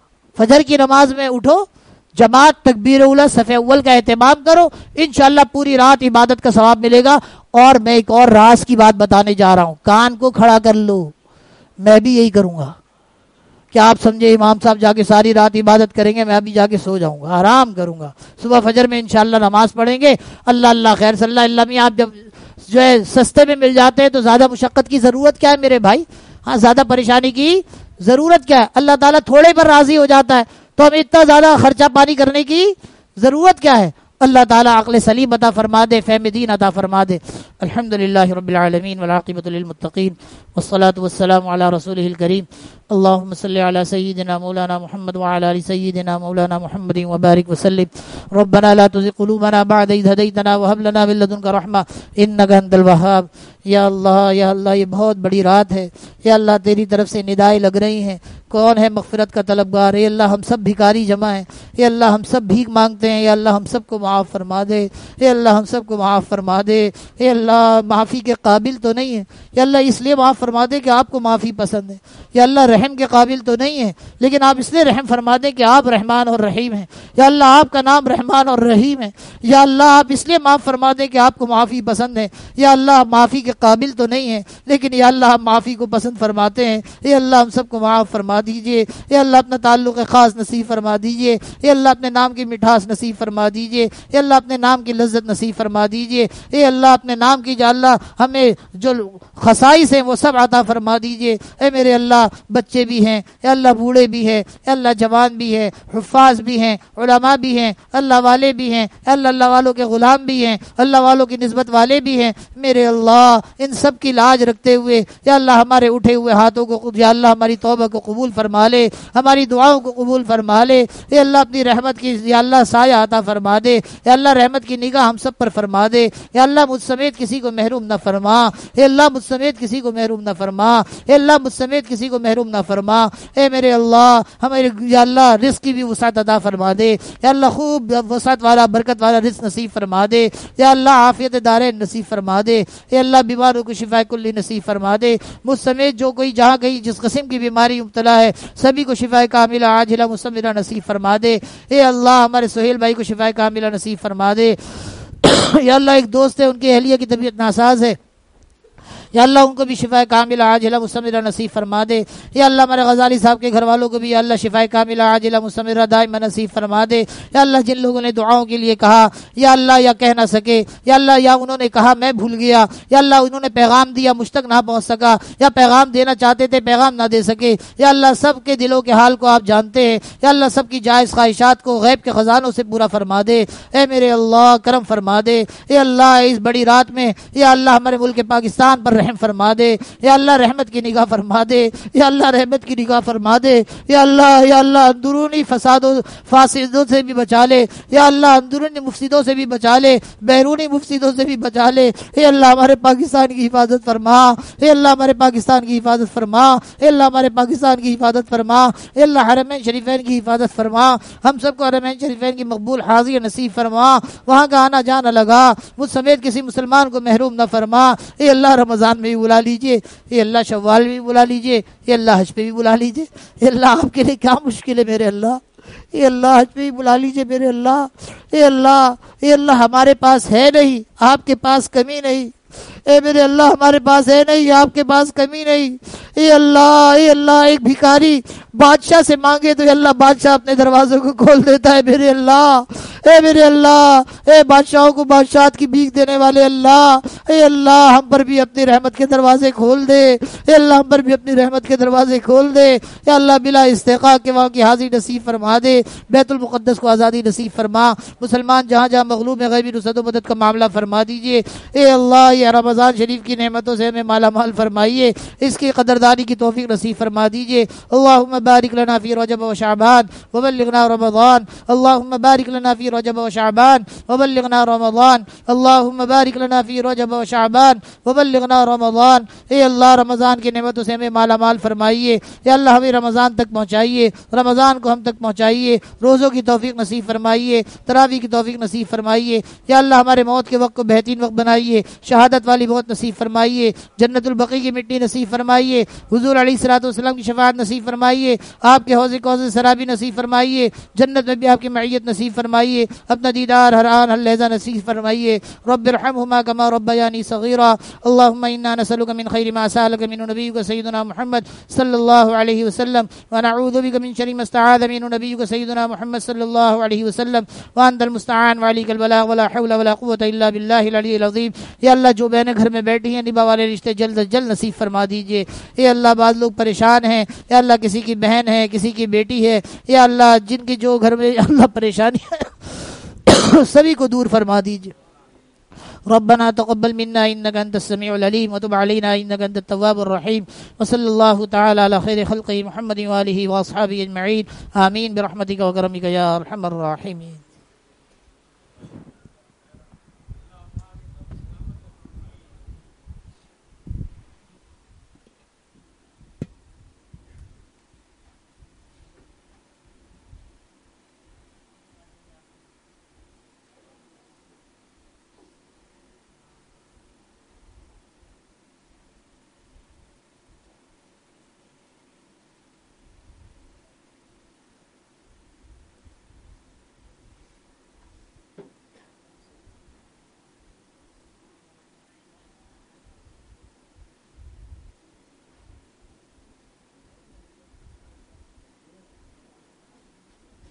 فجر کی نماز میں اٹھو، جماعت تکبیر اولا صف اول کا اہتمام کرو، انشاءاللہ پوری رات عبادت کا ثواب ملے گا. اور میں ایک اور راز کی بات بتانے جا رہا ہوں، کان کو کھڑا کر لو. میں بھی یہی کروں گا. کیا آپ سمجھے امام صاحب جا کے ساری رات عبادت کریں گے، میں ابھی جا کے سو جاؤں گا، آرام کروں گا. صبح فجر میں انشاءاللہ نماز پڑھیں گے. اللہ اللہ خیر صلی اللہ اللہ میں. آپ جب جو ہے سستے میں مل جاتے ہیں تو زیادہ مشقت کی ضرورت کیا ہے میرے بھائی؟ ہاں زیادہ پریشانی کی ضرورت کیا ہے؟ اللہ تعالیٰ تھوڑے پر راضی ہو جاتا ہے، تو ہمیں اتنا زیادہ خرچہ پانی کرنے کی ضرورت کیا ہے؟ اللہ تعالیٰ عقل سلیم عطا فرما دے، فہم دین عطا فرما دے. الحمدللہ رب العالمین والعاقبۃ للمتقین والصلاة والسلام علی رسولہ الکریم. اللهم صل على سيدنا مولانا محمد وعلى ال سيدنا مولانا محمد وبارك وسلم. ربنا لا تزغ قلوبنا بعد إذ هديتنا وهب لنا من لدنك رحمة إنك أنت الوهاب. یا اللہ یا اللہ یہ بہت بڑی رات ہے. یا اللہ تیری طرف سے ندائیں لگ رہی ہیں، کون ہے مغفرت کا طلبگار؟ اے اللہ ہم سب بھکاری جمع ہیں. اے اللہ ہم سب بھیک مانگتے ہیں. یا اللہ ہم سب کو معاف فرما دے. اے اللہ ہم سب کو معاف فرما دے. اے اللہ معافی کے قابل تو نہیں ہے، یا اللہ اس لیے معاف فرما دے کہ آپ کو معافی پسند ہے. یا اللہ رحم کے قابل تو نہیں ہے، لیکن آپ اس لیے رحم فرما دیں کہ آپ رحمان اور رحیم ہیں. یا اللہ آپ کا نام رحمان اور رحیم ہے. یا اللہ آپ اس لیے معاف فرما دیں کہ آپ کو معافی پسند ہے. یا اللہ معافی کے قابل تو نہیں ہے، لیکن یا اللہ ہم معافی کو پسند فرماتے ہیں. اے اللہ ہم سب کو معاف فرما دیجئے. اے اللہ اپنا تعلق خاص نصیب فرما دیجئے. اے اللہ اپنے نام کی مٹھاس نصیب فرما دیجئے. اے اللہ اپنے نام کی لذت نصیب فرما دیجئے. اے اللہ اپنے نام کی یا اللہ ہمیں جو خصائص ہیں وہ سب عطا فرما دیجئے. اے میرے اللہ بچے بھی ہیں، اے اللہ بوڑھے بھی ہیں، اے اللہ جوان بھی ہیں، حفاظ بھی ہیں، علماء بھی ہیں، اللہ والے بھی ہیں، اے اللہ اللہ والوں کے غلام بھی ہیں، اللہ والوں کی نسبت والے بھی ہیں. میرے اللہ ان سب کی لاج رکھتے ہوئے یا اللہ ہمارے اٹھے ہوئے ہاتھوں کو یا اللہ ہماری توبہ کو قبول فرما لے، ہماری دعاؤں کو قبول فرما لے. اے اللہ اپنی رحمت کی یا اللہ سایہ عطا فرما دے. اے اللہ رحمت کی نگاہ ہم سب پر فرما دے. اے اللہ مجھ سمیت کسی کو محروم نہ فرما. اے اللہ مجھ سمیت کسی کو محروم نہ فرما. اے اللہ مجھ سمیت کسی کو محروم نہ فرما. اے میرے اللہ ہمارے یا اللہ رزق کی بھی وسعت عطا فرما دے. یا اللہ خوب وسعت والا برکت والا رزق نصیب فرما دے. یا اللہ عافیت دارین نصیب فرما دے. اے اللہ بیماروں کو شفا کلی نصیب فرما دے. مجھ سمیت جو کوئی جہاں کہیں جس قسم کی بیماری مبتلا ہے سبھی کو شفا کاملہ عاجلہ مستمرہ نصیب فرما دے. اے اللہ ہمارے سہیل بھائی کو شفا کاملہ نصیب فرما دے. یا اللہ ایک دوست ہے ان کی اہلیہ کی طبیعت ناساز ہے، یا اللہ ان کو بھی شفا کاملہ عاجلہ مستمرہ نصیب فرما دے. یا اللہ ہمارے غزالی صاحب کے گھر والوں کو بھی یا اللہ شفا کاملہ عاجلہ مستمرہ دائمہ نصیب فرما دے. یا اللہ جن لوگوں نے دعاؤں کے لیے کہا یا اللہ یا کہہ نہ سکے، یا اللہ یا انہوں نے کہا میں بھول گیا، یا اللہ انہوں نے پیغام دیا مجھ تک نہ پہنچ سکا، یا پیغام دینا چاہتے تھے پیغام نہ دے سکے، یا اللہ سب کے دلوں کے حال کو آپ جانتے ہیں. یا اللہ سب کی جائز خواہشات کو غیب کے خزانوں سے پورا فرما دے. اے میرے اللہ کرم فرما دے. اے اللہ اس بڑی رات میں یا اللہ ہمارے ملک پاکستان پر رحم فرما دے. یا اللہ رحمت کی نگاہ فرما دے. یا اللہ رحمت کی نگاہ فرما دے. یا اللہ یا اللہ اندرونی فسادوں فاسدوں سے بھی بچا لے. یا اللہ اندرونی مفسدوں سے بھی بچا لے، بیرونی مفسدوں سے بھی بچا لے. اے اللہ ہمارے پاکستان کی حفاظت فرما. اے اللہ ہمارے پاکستان کی حفاظت فرما. اے اللہ ہمارے پاکستان کی حفاظت فرما. اے اللہ حرمین شریفین کی حفاظت فرما. ہم سب کو حرمین شریفین کی مقبول حاضری نصیب فرما. وہاں کا آنا جانا لگا، مجھ سمیت کسی مسلمان کو محروم نہ فرما. اے اللہ رمضان میں بھی بلا لیجئے. اے اللہ شوال میں بھی بلا لیجئے. اے اللہ حج پہ بھی بلا لیجئے. اے اللہ آپ کے لیے کیا مشکل ہے میرے اللہ. اے اللہ حج پہ ہی بلا لیجئے میرے اللہ، اے اللہ اے اللہ ہمارے پاس ہے نہیں، آپ کے پاس کمی نہیں، اے میرے اللہ ہمارے پاس ہے نہیں، آپ کے پاس کمی نہیں، اے اللہ اے اللہ ایک بھکاری بادشاہ سے مانگے تو اے اللہ بادشاہ اپنے دروازوں کو کھول دیتا ہے میرے اللہ، اے میرے اللہ اے بادشاہوں کو بادشاہت کی بھیک دینے والے اللہ، اے اللہ ہم پر بھی اپنی رحمت کے دروازے کھول دے، اے اللہ ہم پر بھی اپنی رحمت کے دروازے کھول دے، اے اللہ بلا استحقاق کے وہاں کی حاضری نصیب فرما دے، بیت المقدس کو آزادی نصیب فرما، مسلمان جہاں جہاں مغلوب ہے غیبی نصرت و مدد کا معاملہ فرما دیجئے، اے اللہ یہ رمضان شریف کی نعمتوں سے ہمیں مالا مال فرمائیے، اس کی قدردانی کی توفیق نصیب فرما دیجئے، اللہم بارک لنا فی رجب و شعبان وبلغنا رمضان، اللہم بارک لنا فی رجب و شعبان وبلغنا رمضان، اللہم بارک لنا فی رجب و شعبان وبلغنا رمضان، اے اللہ رمضان کی نعمتوں سے ہمیں مالا مال فرمائیے، اے اللہ ہمیں رمضان تک پہنچائیے، رمضان کو ہم تک پہنچائیے، روزوں کی توفیق نصیب فرمائیے، تراویح کی توفیق نصیب فرمائیے، یا اللہ ہمارے موت کے وقت کو بہترین وقت بنائیے، شہادت والی موت نصیب فرمائیے، جنت البقیع کی مٹی نصیب فرمائیے، حضور علیہ الصلوۃ والسلام کی شفاعت نصیب فرمائیے، آپ کے حوض کوثر سرابی نصیب فرمائیے، جنت میں بھی آپ کی معیت نصیب فرمائیے، اپنا دیدار ہر آن ہر لحظہ نصیب فرمائیے، رب ارحمهما كما ربياني صغيرا، اللهم انا نسألك من خير ما سألك منه نبيك سيدنا محمد صلى الله عليه وسلم، ونعوذ بك من شر ما استعاذ منه نبيك سيدنا محمد صلى الله عليه وسلم، وانت المستعان وعليك البلاغ ولا حول ولا قوة الا بالله العلي العظيم، یا اللہ جو بہنیں گھر میں بیٹھی ہیں نبا والے رشتے جلد از جلد نصیب فرما دیجئے، اے اللہ بعض لوگ پریشان ہیں، یا اللہ کسی کی بہن ہے کسی کی بیٹی ہے، یا اللہ جن کی جو گھر میں اللہ پریشانی ہے سبھی کو دور فرما دیجئے، ربنا تقبل منا انك انت السميع العليم وتب علينا انك انت التواب الرحيم، وصلى الله تعالى على خير خلقه محمد واله واصحابه اجمعين، آمين برحمتك وكرمك يا ارحم الراحمين.